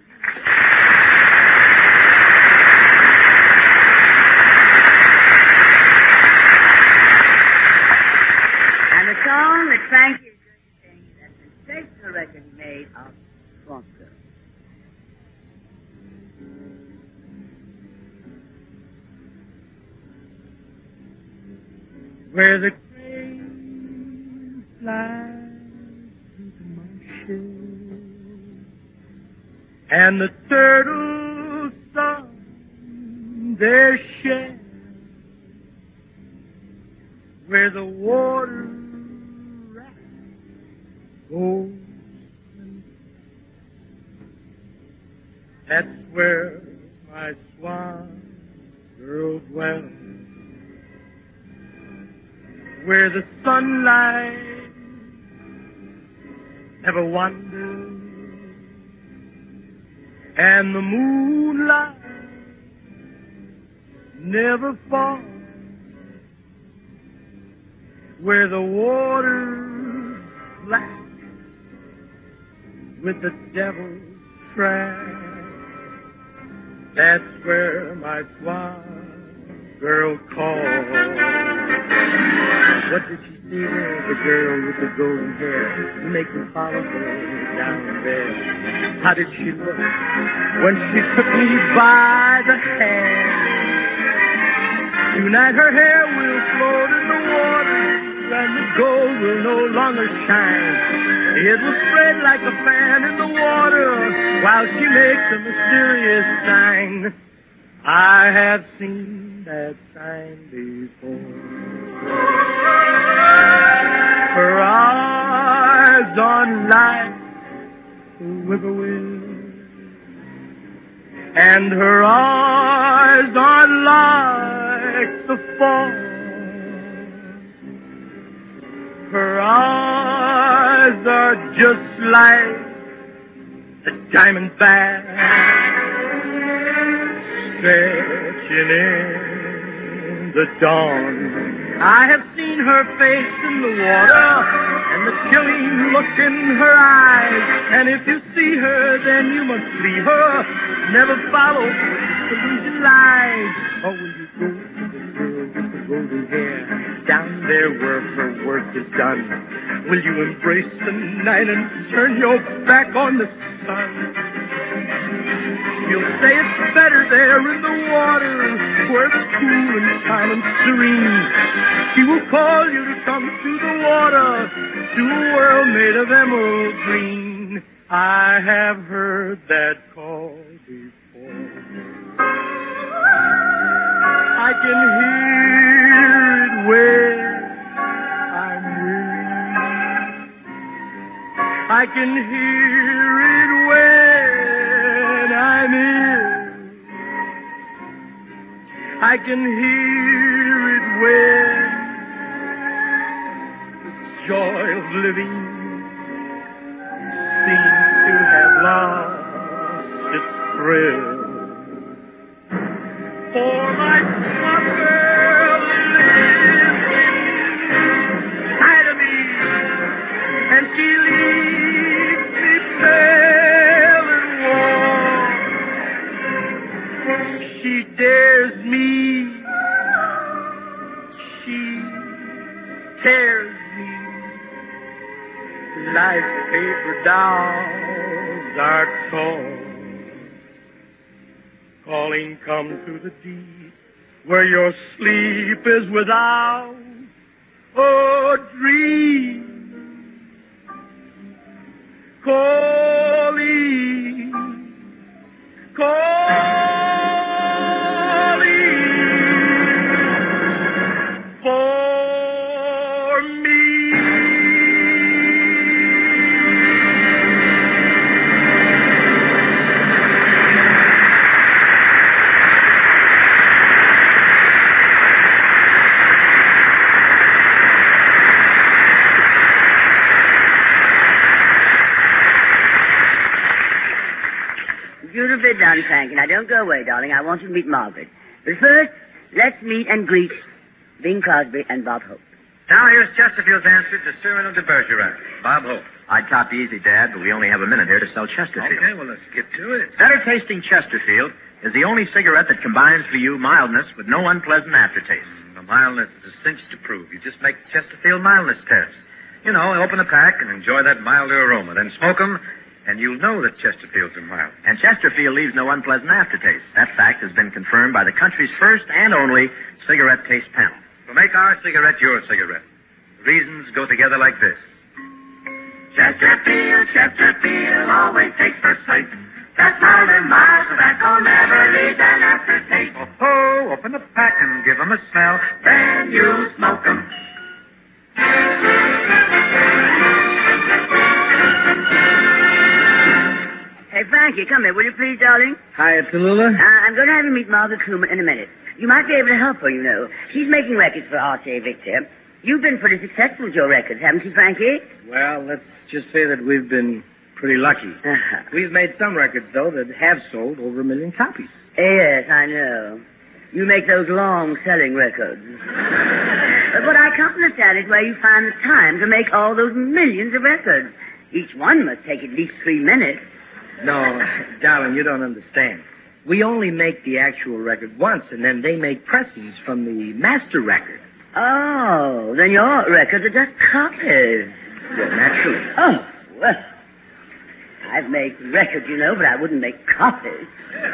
And the song that Frankie is going to sing is a sensational record made of swamp girls. Where the train flies through the marshes and the turtles song their share, where the water rat goes, that's where my swan girl dwells. Where the sunlight never wanders and the moonlight never falls, where the water's black with the devil's track, that's where my swan girl calls. What did she say there, the girl with the golden hair, to make me follow her down there? How did she look when she took me by the hand? Tonight her hair will float in the water, and the gold will no longer shine. It will spread like a fan in the water, while she makes a mysterious sign. I have seen that sign before. Her eyes are like the whippoorwill, and her eyes are like the fall. Her eyes are just like the diamond band stretching in the dawn. I have seen her face in the water and the killing look in her eyes. And if you see her, then you must leave her. Never follow where the illusion lies. Or will you go to the girl with the golden hair, down there where her work is done? Will you embrace the night and turn your back on the sun? You'll say it's better there in the water, where it's cool and calm and serene. She will call you to come to the water, to a world made of emerald green. I have heard that call before. I can hear it where I'm weary. I can hear it when I'm in I can hear it when the joy of living seems to have lost its thrill. For my girl lives inside of me, and she leaves me pale and warm. She dares me, she tears me. Life's paper dolls are torn. Calling, come to the deep, where your sleep is without a dream. Calling, calling for me. Beautifully done, Frankie. Now, don't go away, darling. I want you to meet Margaret. But first, let's meet and greet Bing Crosby and Bob Hope. Now, here's Chesterfield's answer to Cyrano de Bergerac. Bob Hope. I'd copy easy, Dad, but we only have a minute here to sell Chesterfield. Okay, well, let's get to it. Better Tasting Chesterfield is the only cigarette that combines for you mildness with no unpleasant aftertaste. The mildness is a cinch to prove. You just make Chesterfield mildness test. You know, open a pack and enjoy that milder aroma. Then smoke them, and you'll know that Chesterfields are mild. And Chesterfield leaves no unpleasant aftertaste. That fact has been confirmed by the country's first and only cigarette taste panel. So make our cigarette your cigarette. The reasons go together like this. Chesterfield, Chesterfield, always takes first place. That mild and mild tobacco never leaves an aftertaste. Oh, open the pack and give 'em a smell. Then you smoke 'em. Hey, Frankie, come here, will you please, darling? Hi, Tallulah. I'm going to have you meet Margaret Truman in a minute. You might be able to help her, you know. She's making records for R.J. Victor. You've been pretty successful with your records, haven't you, Frankie? Well, let's just say that we've been pretty lucky. We've made some records, though, that have sold over 1 million copies. Yes, I know. You make those long-selling records. But what I can't understand is where you find the time to make all those millions of records. Each one must take at least 3 minutes. No, darling, you don't understand. We only make the actual record once, and then they make pressings from the master record. Oh, then your records are just copies. Well, naturally. Oh, well. I've made records, you know, but I wouldn't make copies.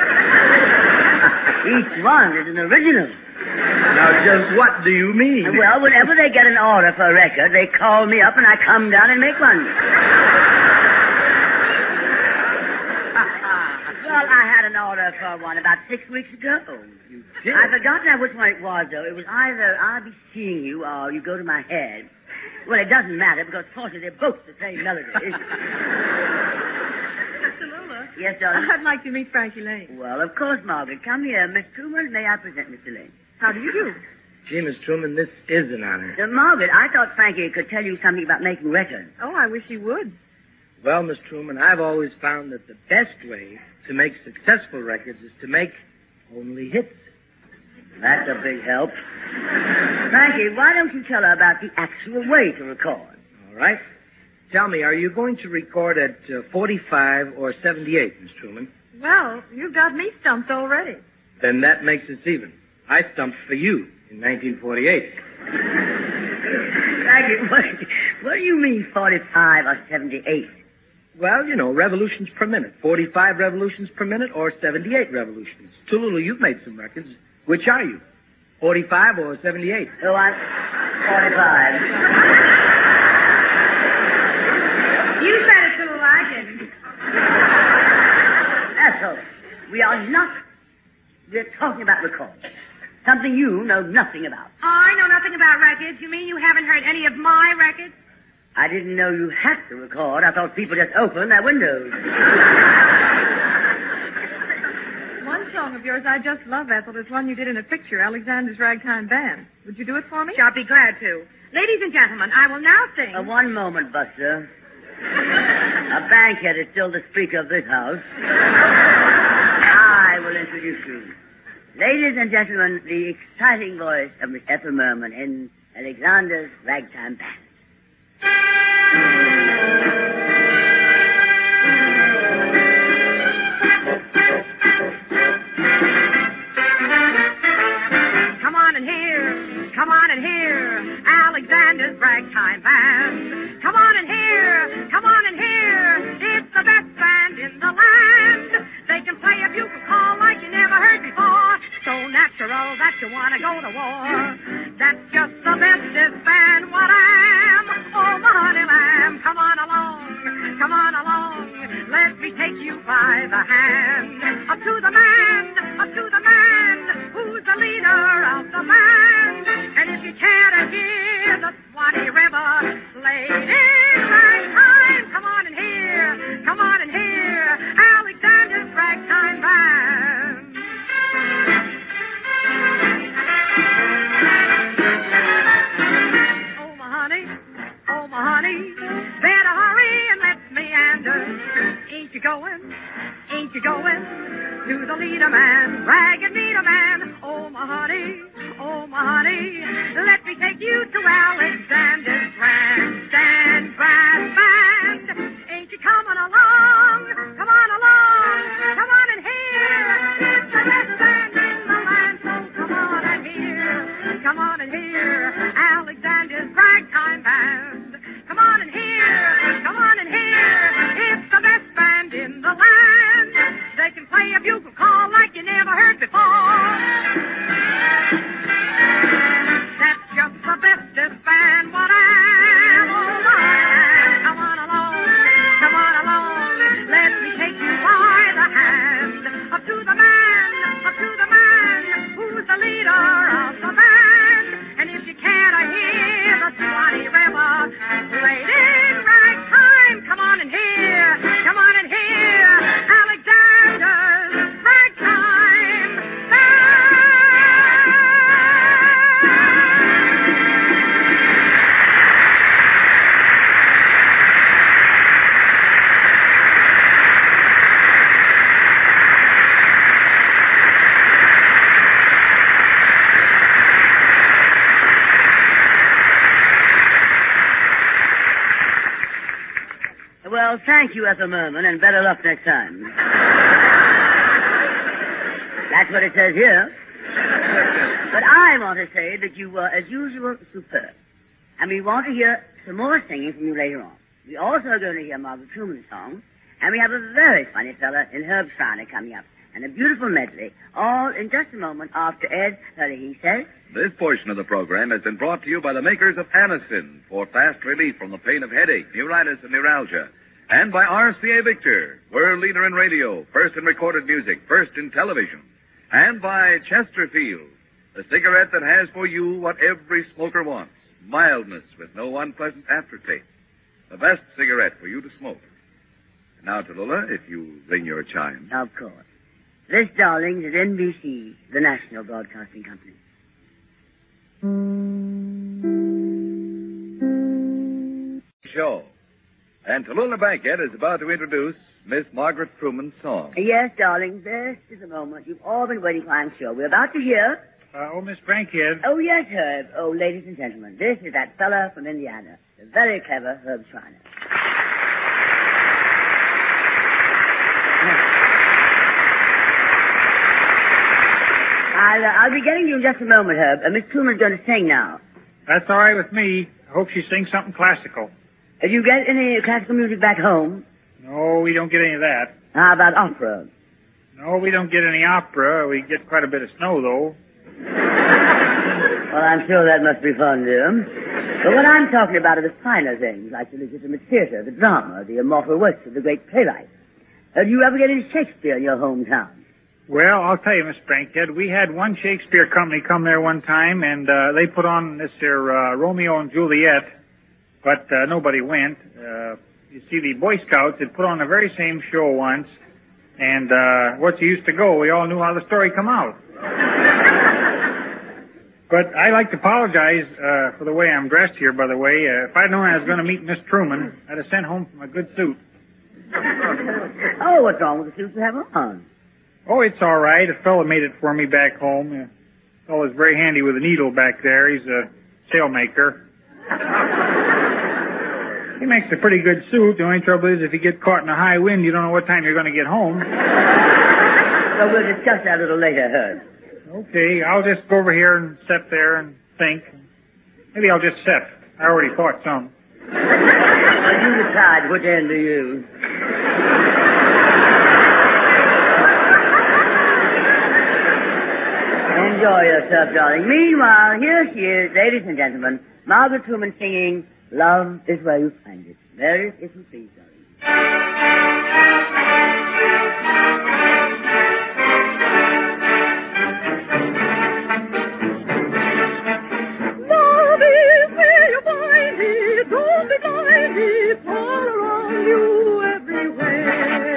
Each one is an original. Now, just what do you mean? Well, whenever they get an order for a record, they call me up and I come down and make one. Well, I had an order for one about 6 weeks ago. You did? I forgot now which one it was, though. It was either I'll be seeing you or you go to my head. Well, it doesn't matter because, fortunately, they're both the same melody. Tallulah. Yes, darling? I'd like to meet Frankie Lane. Well, of course, Margaret. Come here. Miss Truman, may I present Mr. Lane? How do you do? Gee, Miss Truman, this is an honor. Margaret, I thought Frankie could tell you something about making records. Oh, I wish he would. Well, Miss Truman, I've always found that the best way to make successful records is to make only hits. That's a big help. Frankie, why don't you tell her about the actual way to record? All right. Tell me, are you going to record at 45 or 78, Miss Truman? Well, you've got me stumped already. Then that makes us even. I stumped for you in 1948. Frankie, what do you mean 45 or 78? Well, you know, revolutions per minute. 45 revolutions per minute or 78 revolutions. Tallulah, you've made some records. Which are you? 45 or 78? Oh, I'm 45. You said it, Tallulah, I didn't. That's all. We are not. We're talking about recording. Something you know nothing about. Oh, I know nothing about records. You mean you haven't heard any of my records? I didn't know you had to record. I thought people just opened their windows. One song of yours I just love, Ethel, is one you did in a picture, Alexander's Ragtime Band. Would you do it for me? Shall be glad to. Ladies and gentlemen, I will now sing... One moment, Buster. A bankhead is still the speaker of this house. I will introduce you. Ladies and gentlemen, the exciting voice of Miss Ethel Merman in Alexander's Ragtime Band. Come on and hear Alexander's Ragtime Band. Come on and hear, it's the best band in the land. They can play a bugle call like you never heard before, so natural that you want to go to war. That's just the bestest band what I am. Oh, my honey lamb, come on along, let me take you by the hand. Up to the man, who's the leader of the band. And if you can't hear the Swanee River played in ragtime, come on and hear Alexander's Ragtime Band. Oh my honey, better hurry and let me meander. Ain't you going to the leader man, ragged leader man? Oh my honey, let me take you to Alexander's Grandstand Brass Band. Ain't you coming along? Come on and hear. It's the best band in the land, so come on and hear Alexander's Ragtime Band. Come on and hear, it's the best band in the land. They can play a bugle call like you never heard before. That's just the bestest band what I am. Oh, my, come on along, let me take you by the hand. Up to the man, who's the leader of the band. And if you can't hear the Swanee River played in ragtime, come on and hear Alexander's Ragtime Band. Well, thank you, Ethel Merman, and better luck next time. That's what it says here. But I want to say that you were, as usual, superb. And we want to hear some more singing from you later on. We also are going to hear Margaret Truman's song, and we have a very funny fella in Herb Schreiner coming up, and a beautiful medley, all in just a moment after Ed Hurley says... This portion of the program has been brought to you by the makers of Anacin for fast relief from the pain of headache, neuritis, and neuralgia. And by RCA Victor, world leader in radio, first in recorded music, first in television. And by Chesterfield, the cigarette that has for you what every smoker wants, mildness with no unpleasant aftertaste. The best cigarette for you to smoke. And now, Tallulah, if you ring your chime. Of course. This, darling, is NBC, the National Broadcasting Company. Show. And Tallulah Bankhead is about to introduce Miss Margaret Truman's song. Yes, darling, this is the moment you've all been waiting for, I'm sure. We're about to hear... Miss Bankhead. Oh, yes, Herb. Oh, ladies and gentlemen, this is that fella from Indiana, the very clever Herb Schreiner. I'll be getting you in just a moment, Herb. Miss Truman's going to sing now. That's all right with me. I hope she sings something classical. Did you get any classical music back home? No, we don't get any of that. How about opera? No, we don't get any opera. We get quite a bit of snow, though. Well, I'm sure that must be fun, dear. But what I'm talking about are the finer things, like the legitimate theater, the drama, the immortal works of the great playwrights. Do you ever get any Shakespeare in your hometown? Well, I'll tell you, Miss Bankhead, we had one Shakespeare company come there one time, and they put on this here Romeo and Juliet, but nobody went. You see, the Boy Scouts had put on the very same show once, And once he used to go, we all knew how the story come out. But I'd like to apologize for the way I'm dressed here, by the way. If I'd known I was going to meet Miss Truman, I'd have sent home for a good suit. Oh, what's wrong with the suit you have on? Oh, it's all right. A fellow made it for me back home. A fellow's very handy with a needle back there. He's a sailmaker. He makes a pretty good suit. The only trouble is if you get caught in a high wind, you don't know what time you're going to get home. So we'll discuss that a little later, Herb. Okay, I'll just go over here and sit there and think. Maybe I'll just sit. I already thought some. Well, you decide which end to use. Enjoy yourself, darling. Meanwhile, here she is, ladies and gentlemen, Margaret Truman singing Love Is Where You Find It. There if you please, darling. Love is where you find it. Don't be blind, it's all around you everywhere.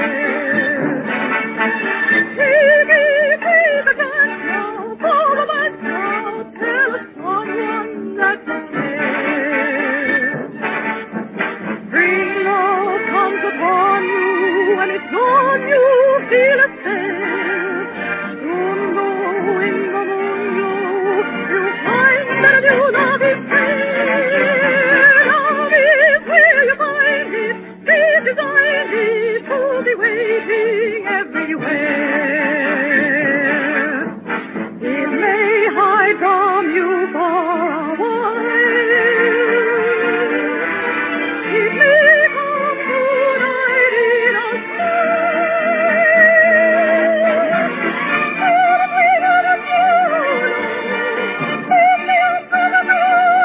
Take a glance now, follow back now, tell someone that you care. Spring love comes upon you, and it's on you, feel it there. Soon go in the moon glow, you'll find that your love is there. Love is where you find it, be designed it to be waiting everywhere. It may hide from you for a while. It may come tonight in a smile. But we gotta follow, in the umbrella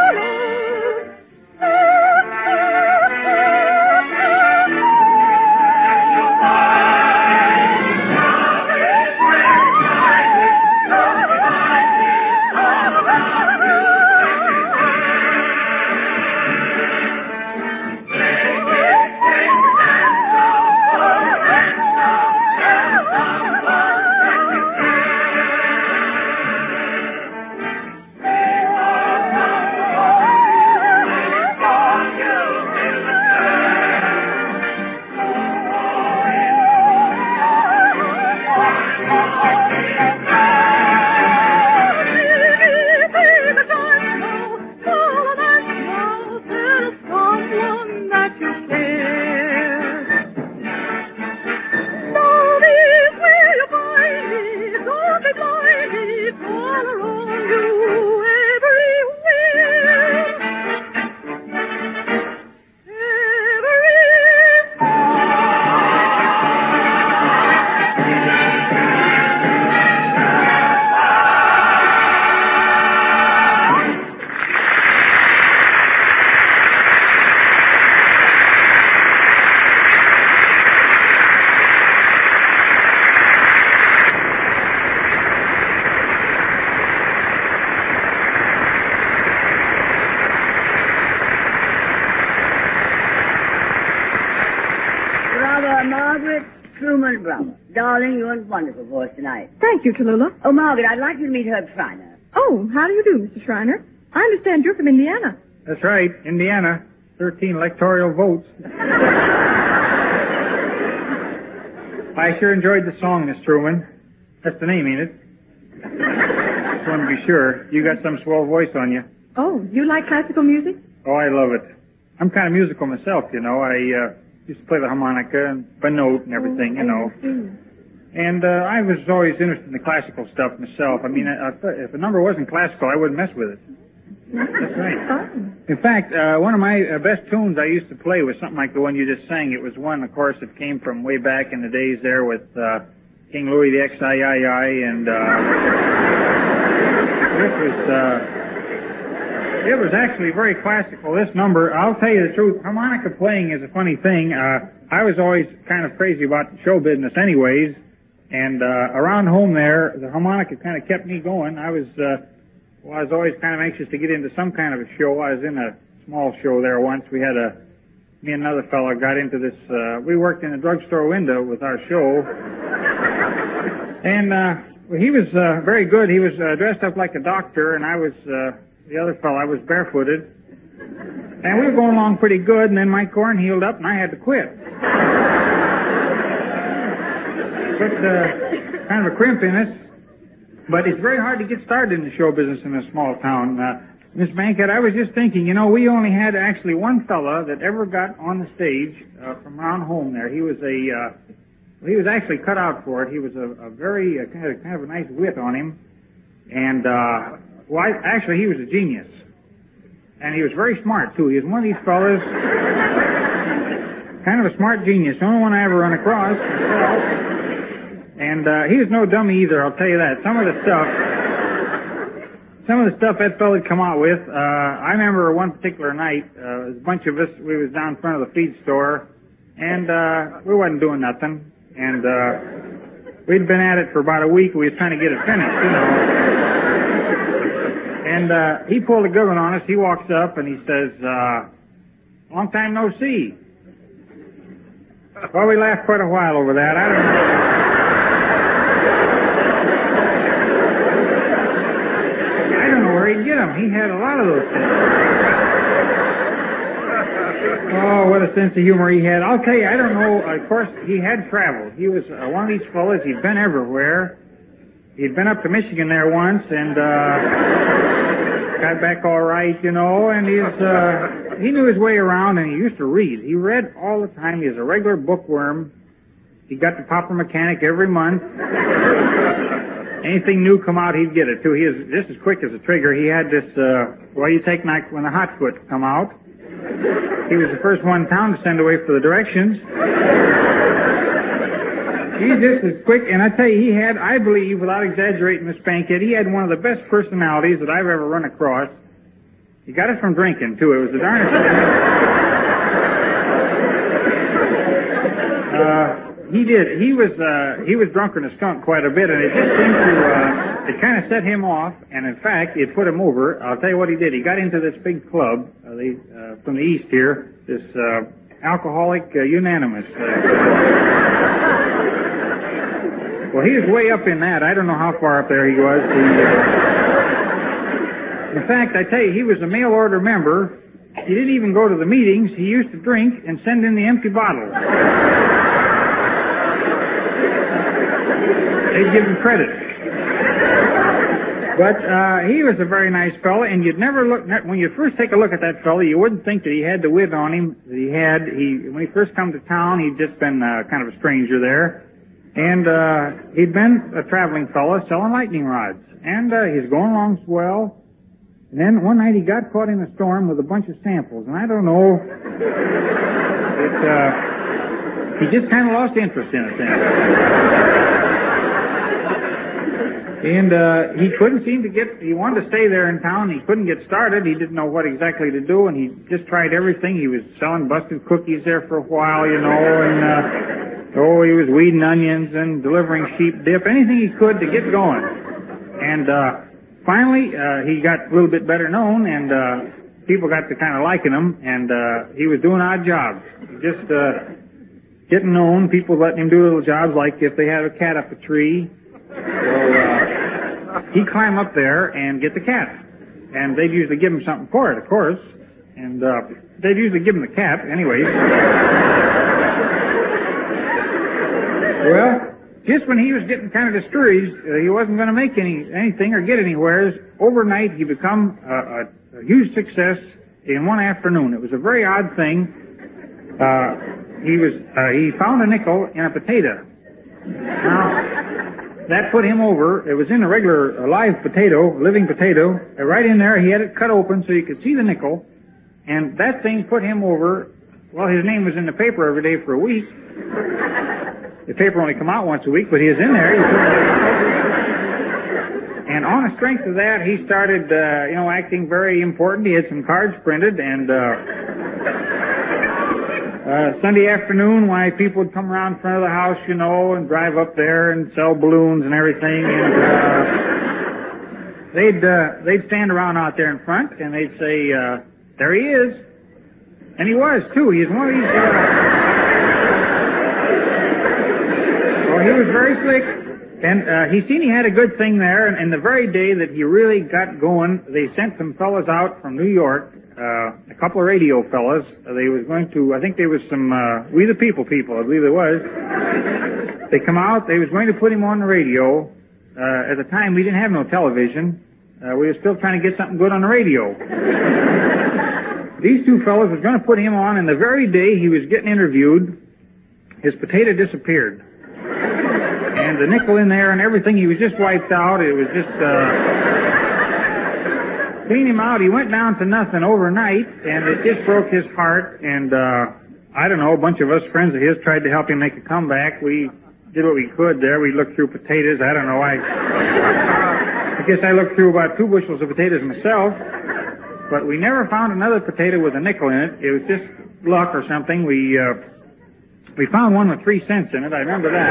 Margaret Truman Brummer. Darling, you're a wonderful voice tonight. Thank you, Tallulah. Oh, Margaret, I'd like you to meet Herb Schreiner. Oh, how do you do, Mr. Schreiner? I understand you're from Indiana. That's right, Indiana. 13 electoral votes. I sure enjoyed the song, Miss Truman. That's the name, ain't it? Just want to be sure. You got some swell voice on you. Oh, you like classical music? Oh, I love it. I'm kind of musical myself, you know. I used to play the harmonica and the note and everything, you know. And I was always interested in the classical stuff myself. I mean, if a number wasn't classical, I wouldn't mess with it. That's right. In fact, one of my best tunes I used to play was something like the one you just sang. It was one, of course, that came from way back in the days there with King Louis the XIII, and it was actually very classical, this number. I'll tell you the truth, harmonica playing is a funny thing. I was always kind of crazy about the show business anyways, and around home there, the harmonica kind of kept me going. I was always kind of anxious to get into some kind of a show. I was in a small show there once. Me and another fellow got into this, we worked in a drugstore window with our show. And well, he was very good. He was dressed up like a doctor, and I was the other fellow. I was barefooted, and we were going along pretty good. And then my corn healed up, and I had to quit. Put kind of a crimp in us, but it's very hard to get started in the show business in a small town. Miss Bankhead, I was just thinking, you know, we only had actually one fella that ever got on the stage from around home there. He was he was actually cut out for it. He was a very kind of a nice wit on him, and actually he was a genius, and he was very smart too. He was one of these fellas, kind of a smart genius, the only one I ever run across. And he was no dummy either, I'll tell you that. Some of the stuff that fellow would come out with, I remember one particular night, a bunch of us, we was down in front of the feed store, and we wasn't doing nothing. And we'd been at it for about a week, and we was trying to get it finished, you know. And he pulled a good one on us. He walks up, and he says, long time no see. Well, we laughed quite a while over that. I don't know. He'd get them. He had a lot of those things. Oh, what a sense of humor he had. I'll tell you, I don't know, of course, he had traveled. He was one of these fellas, he'd been everywhere. He'd been up to Michigan there once, and got back all right, you know, and he knew his way around, and he used to read. He read all the time. He was a regular bookworm. He got the Pauper Mechanic every month. Anything new come out, he'd get it, too. He was just as quick as a trigger. He had this, you take like when the Hot Foot come out. He was the first one in town to send away for the directions. He's just as quick, and I tell you, he had, I believe, without exaggerating, Miss Bankhead, he had one of the best personalities that I've ever run across. He got it from drinking, too. It was the darnest thing. He did. He was drunker than a skunk quite a bit, and it just seemed to, it kind of set him off, and in fact, it put him over. I'll tell you what he did. He got into this big club, from the East here, this, Alcoholic Unanimous. Well, he was way up in that. I don't know how far up there he was. In fact, I tell you, he was a mail order member. He didn't even go to the meetings. He used to drink and send in the empty bottles. They'd give him credit. But he was a very nice fellow, and you'd never look, when you first take a look at that fellow, you wouldn't think that he had the wit on him that he had. When he first come to town, he'd just been kind of a stranger there. And he'd been a traveling fellow selling lightning rods. And he's going along swell. And then one night he got caught in a storm with a bunch of samples. And I don't know, he just kind of lost interest in it then. And he couldn't seem to he wanted to stay there in town. He couldn't get started. He didn't know what exactly to do, and he just tried everything. He was selling busted cookies there for a while, you know, and he was weeding onions and delivering sheep dip, anything he could to get going. And finally, he got a little bit better known, and people got to kind of liking him, and he was doing odd jobs. Just getting known, people letting him do little jobs, like if they had a cat up a tree, he'd climb up there and get the cat. And they'd usually give him something for it, of course. And they'd usually give him the cat, anyways. Well, just when he was getting kind of discouraged, he wasn't going to make anything or get anywhere. Overnight, he become a huge success in one afternoon. It was a very odd thing. He found a nickel in a potato. Now, that put him over. It was in a regular live potato, living potato. Right in there, he had it cut open so you could see the nickel. And that thing put him over. Well, his name was in the paper every day for a week. The paper only come out once a week, but he was in there. And on the strength of that, he started, acting very important. He had some cards printed, and Sunday afternoon, why people would come around in front of the house, you know, and drive up there and sell balloons and everything. And they'd stand around out there in front, and they'd say, "There he is," and he was too. He's one of these. He was very slick. And he seen he had a good thing there, and the very day that he really got going, they sent some fellas out from New York, a couple of radio fellas. They was going to, I think there was some We the People, I believe it was. They come out, they was going to put him on the radio. At the time, we didn't have no television. We were still trying to get something good on the radio. These two fellas was going to put him on, and the very day he was getting interviewed, his potato disappeared. And the nickel in there and everything, he was just wiped out. It was just, clean him out. He went down to nothing overnight, and it just broke his heart. And, I don't know, a bunch of us friends of his tried to help him make a comeback. We did what we could there. We looked through potatoes. I don't know. I guess I looked through about 2 bushels of potatoes myself. But we never found another potato with a nickel in it. It was just luck or something. We found one with 3 cents in it. I remember that.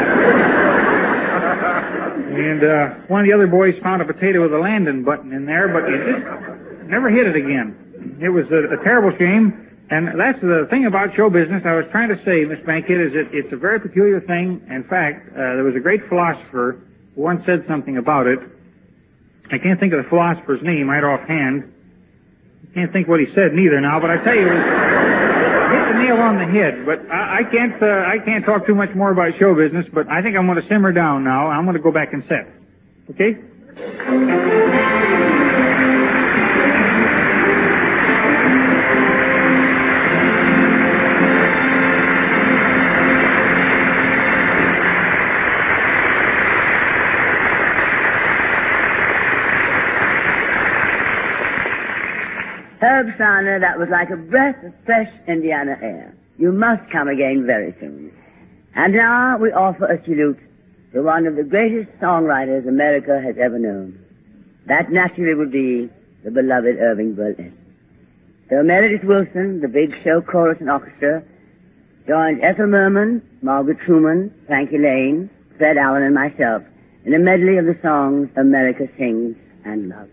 And one of the other boys found a potato with a landing button in there, but it just never hit it again. It was a terrible shame. And that's the thing about show business. I was trying to say, Miss Bankhead, is that it's a very peculiar thing. In fact, there was a great philosopher who once said something about it. I can't think of the philosopher's name right offhand. Can't think what he said neither now, but I tell you, it hit the nail on the head. But I can't talk too much more about show business, but I think I'm going to simmer down now. I'm going to go back and set. Okay? Herb Sonder, that was like a breath of fresh Indiana air. You must come again very soon. And now we offer a salute to one of the greatest songwriters America has ever known. That naturally would be the beloved Irving Berlin. So Meredith Wilson, the Big Show Chorus and Orchestra, joined Ethel Merman, Margaret Truman, Frankie Lane, Fred Allen, and myself in a medley of the songs America Sings and Loves.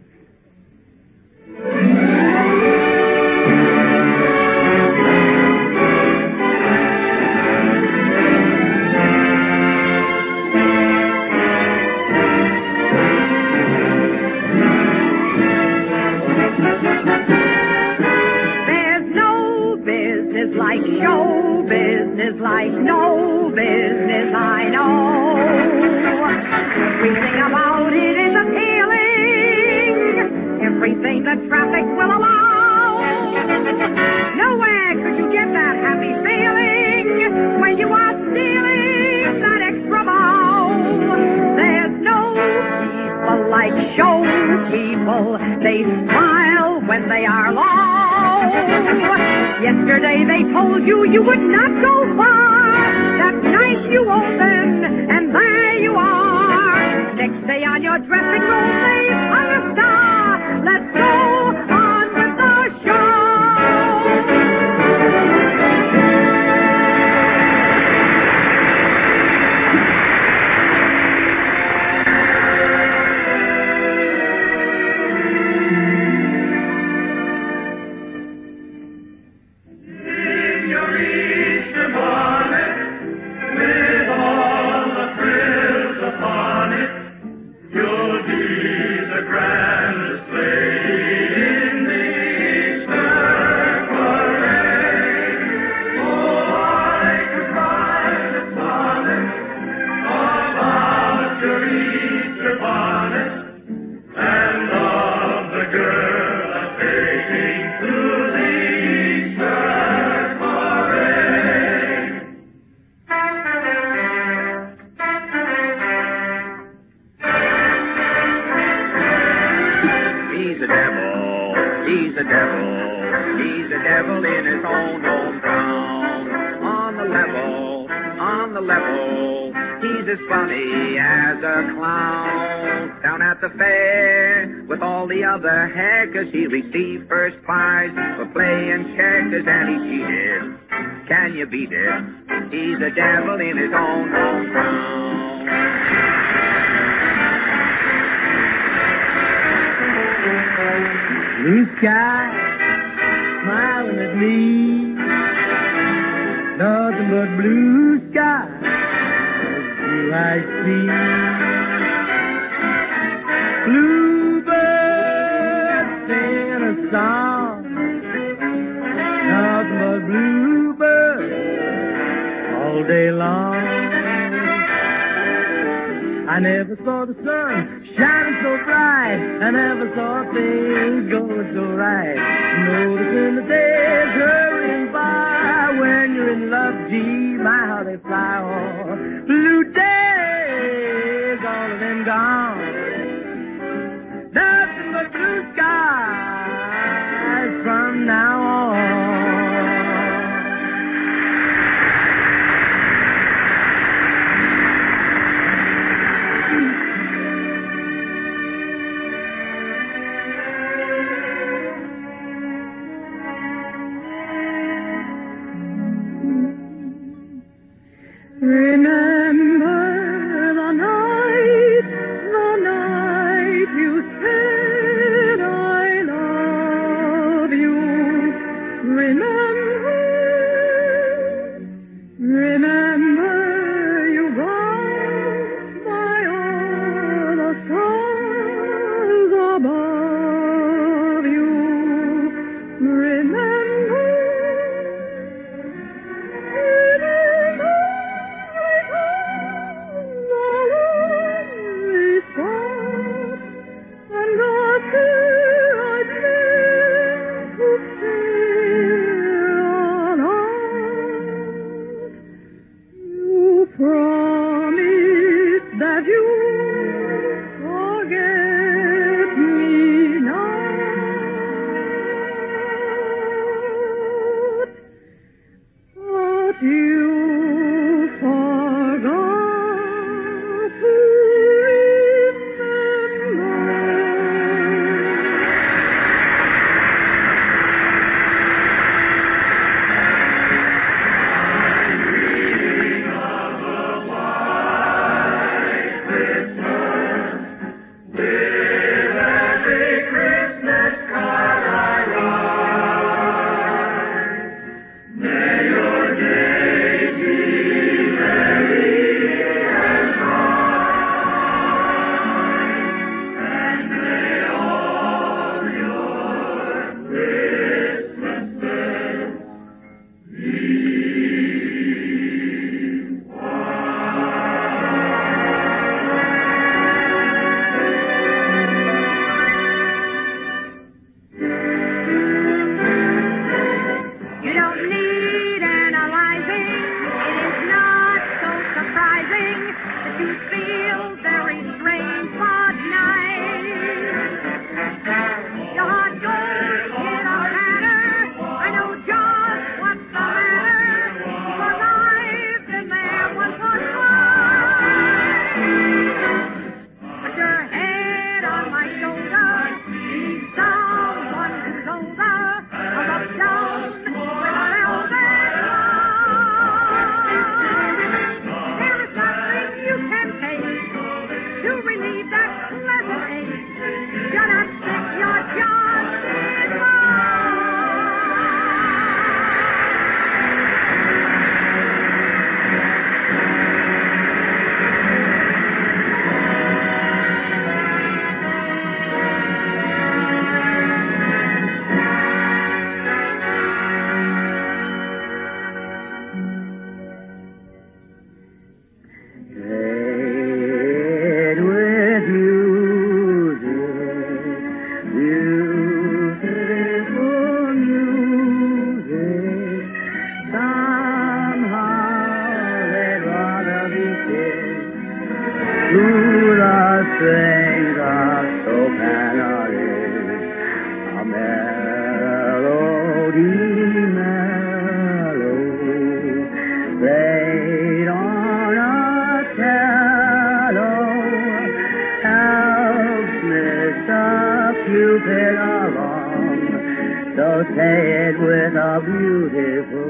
Like show business, like no business I know. Everything about it is appealing, everything the traffic will allow. Nowhere could you get that happy feeling when you are stealing that extra bow. There's no people like show people, they smile when they are low. Yesterday they told you you would not go far. That night you open and there you are. Next day on your dressing room they hung a star. Let's go on with the show. He received first prize for playing checkers and he cheated. Can you beat it? He's a devil in his own hometown. Blue sky, smiling at me. Nothing but blue sky. Do I see? Bluebird sing a song, nothing but bluebird all day long. I never saw the sun shining so bright, I never saw things going so right. Noticing the days hurrying by, when you're in love, gee, my how they fly. Oh, blue days, all of them gone. Nothing but blue skies from now on. Remember the night you said I love you. Remember you brought my all the stars above you. Promise that you forget me not, but you forgot to strings are so canary, a melody mellow, played on a cello, helps Mr. Cupid along, so say it with a beautiful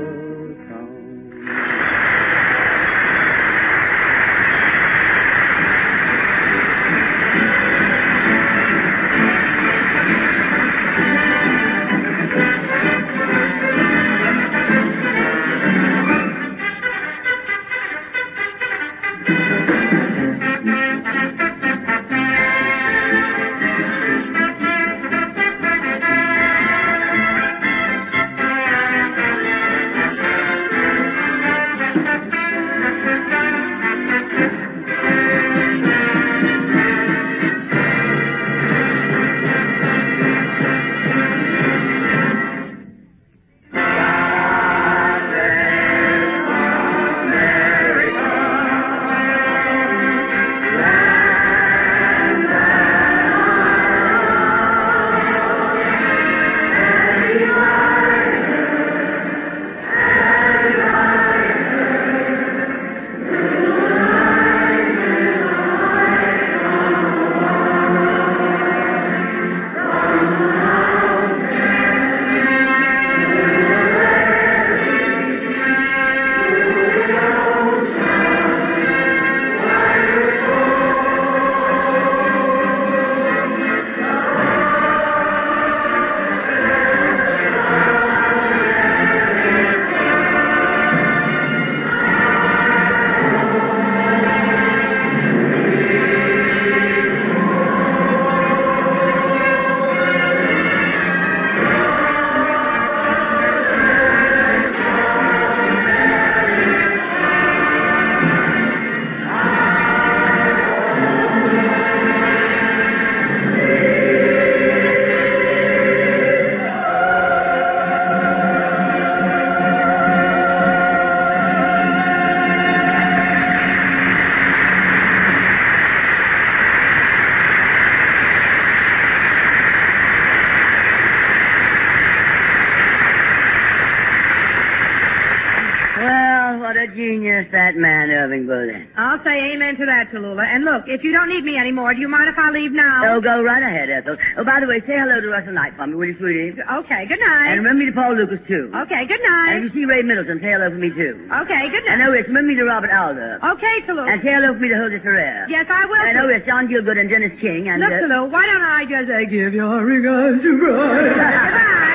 genius that man Irving Berlin. I'll say amen to that, Tallulah. And look, if you don't need me anymore, do you mind if I leave now? Oh, go right ahead, Ethel. Oh, by the way, say hello to Russell Knight for me, will you, sweetie? Okay, good night. And remember me to Paul Lucas, too. Okay, good night. And if you see Ray Middleton, say hello for me, too. Okay, good night. And oh, yes, remember me to Robert Alder. Okay, Tallulah. And say hello for me to Hilda Ferrer. Yes, I will. And oh, yes, John Gielgud and Dennis King. And look, Tallulah, why don't I just give your regards to Brian? Goodbye.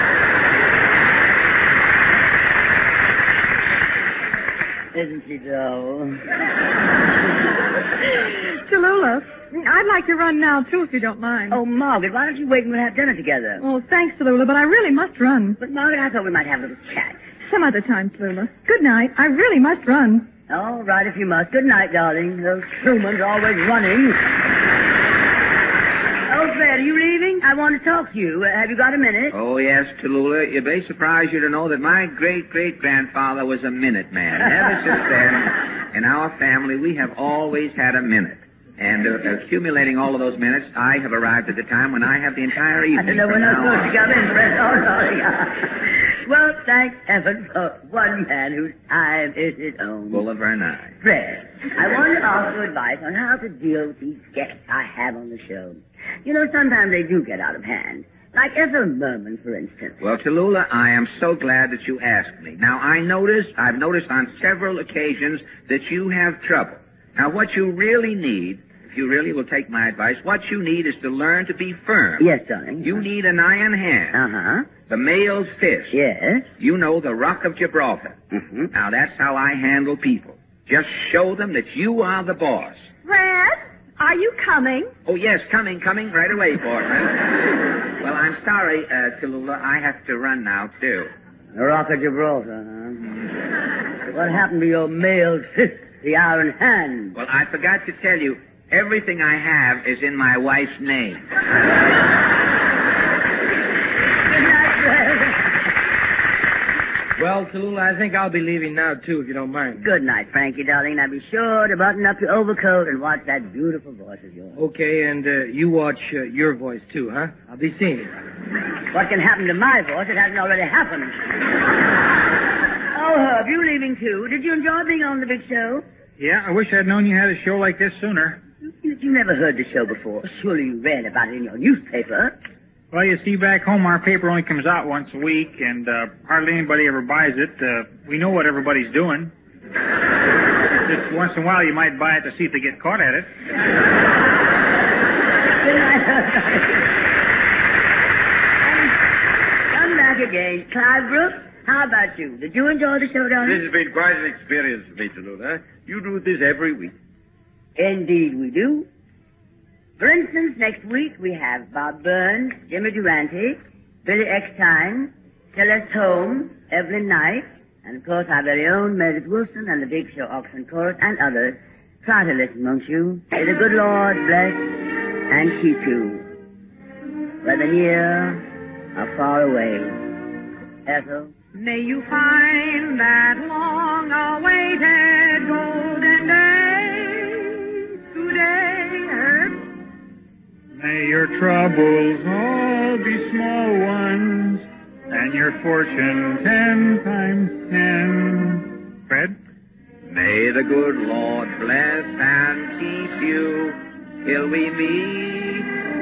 Isn't she dull? Tallulah, I'd like to run now, too, if you don't mind. Oh, Margaret, why don't you wait and we'll have dinner together? Oh, thanks, Tallulah, but I really must run. But, Margaret, I thought we might have a little chat. Some other time, Tallulah. Good night. I really must run. All right, if you must. Good night, darling. Those Trumans always running. Oh, Fred, are you leaving? I want to talk to you. Have you got a minute? Oh, yes, Tallulah. It may surprise you to know that my great-great-grandfather was a minute man. Ever since then, in our family, we have always had a minute. And accumulating all of those minutes, I have arrived at the time when I have the entire evening. I don't know when I'm supposed to come in, Fred. Oh, sorry. Well, thank heaven for one man whose time is his own. Full of her eye. Fred, I want to offer advice on how to deal with these guests I have on the show. You know, sometimes they do get out of hand. Like Ethel Merman, for instance. Well, Tallulah, I am so glad that you asked me. Now, I've noticed on several occasions that you have trouble. Now, what you really need, if you really will take my advice, what you need is to learn to be firm. Yes, darling. You need an iron hand. Uh-huh. The male's fist. Yes. You know, the Rock of Gibraltar. Mm-hmm. Now, that's how I handle people. Just show them that you are the boss. Fred, are you coming? Oh, yes, coming right away, Portman. Well, I'm sorry, Tallulah, I have to run now, too. The Rock of Gibraltar, huh? What happened to your male fist, the iron hand? Well, I forgot to tell you, everything I have is in my wife's name. Well, Tallulah, I think I'll be leaving now, too, if you don't mind. Good night, Frankie, darling. Now be sure to button up your overcoat and watch that beautiful voice of yours. Okay, and you watch your voice, too, huh? I'll be seeing you. What can happen to my voice? It hasn't already happened. Oh, Herb, you leaving, too? Did you enjoy being on the big show? Yeah, I wish I'd known you had a show like this sooner. You never heard the show before. Surely you read about it in your newspaper. Well, you see, back home, our paper only comes out once a week, and hardly anybody ever buys it. We know what everybody's doing. Just once in a while, you might buy it to see if they get caught at it. Come back again. Clive Brooks, how about you? Did you enjoy the show, darling? This has been quite an experience for me, Tallulah. You do this every week. Indeed we do. For instance, next week we have Bob Burns, Jimmy Durante, Billy Eckstein, Celeste Holmes, Evelyn Knight, and of course our very own Meredith Wilson and the Big Show Oxford Chorus and others. Try to listen, won't you? May the good Lord bless and keep you, whether near or far away. Ethel? May you find that long-awaited golden day today. May your troubles all be small ones, and your fortune 10 times 10. Fred? May the good Lord bless and keep you till we meet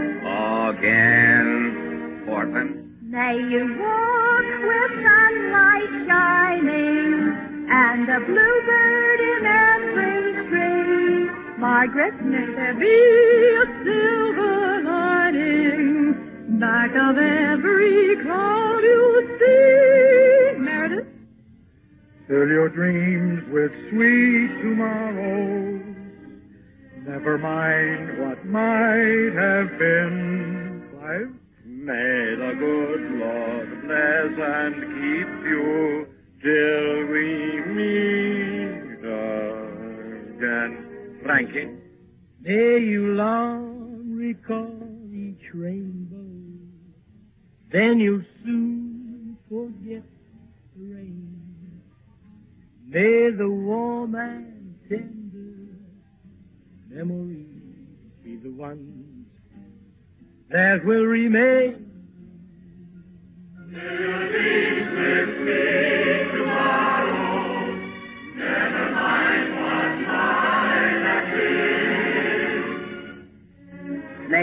again. Portman? May you walk with sunlight shining and a bluebird in every tree. Margaret, may there be a silver lining back of every cloud you see. Meredith? Fill your dreams with sweet tomorrows. Never mind what might have been. Clive? May the good Lord bless and keep you till we meet again. Frankie? May you long recall each rainbow, then you'll soon forget the rain. May the warm and tender memories be the ones that will remain. May your dreams with me tomorrow.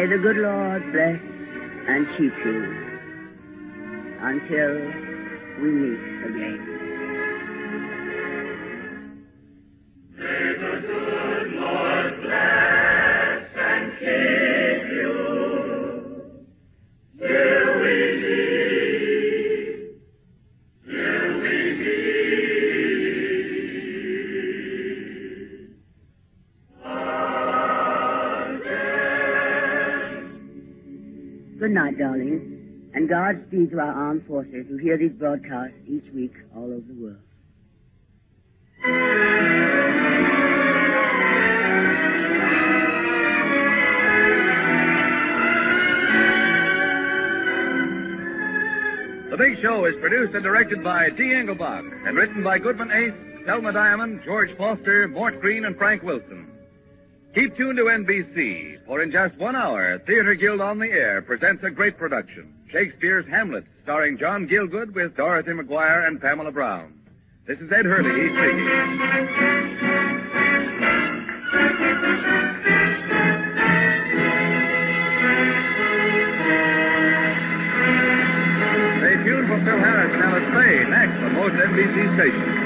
May the good Lord bless and keep you until we meet again. May the good Lord bless and keep you till we meet, till we meet again. Good night, darling, and Godspeed to our armed forces who hear these broadcasts each week all over the world. The Big Show is produced and directed by T. Engelbach and written by Goodman Ace, Selma Diamond, George Foster, Mort Green, and Frank Wilson. Keep tuned to NBC, for in just 1 hour, Theater Guild on the Air presents a great production, Shakespeare's Hamlet, starring John Gielgud with Dorothy McGuire and Pamela Brown. This is Ed Hurley speaking. Stay tuned for Phil Harris and Alice Faye next on most NBC stations.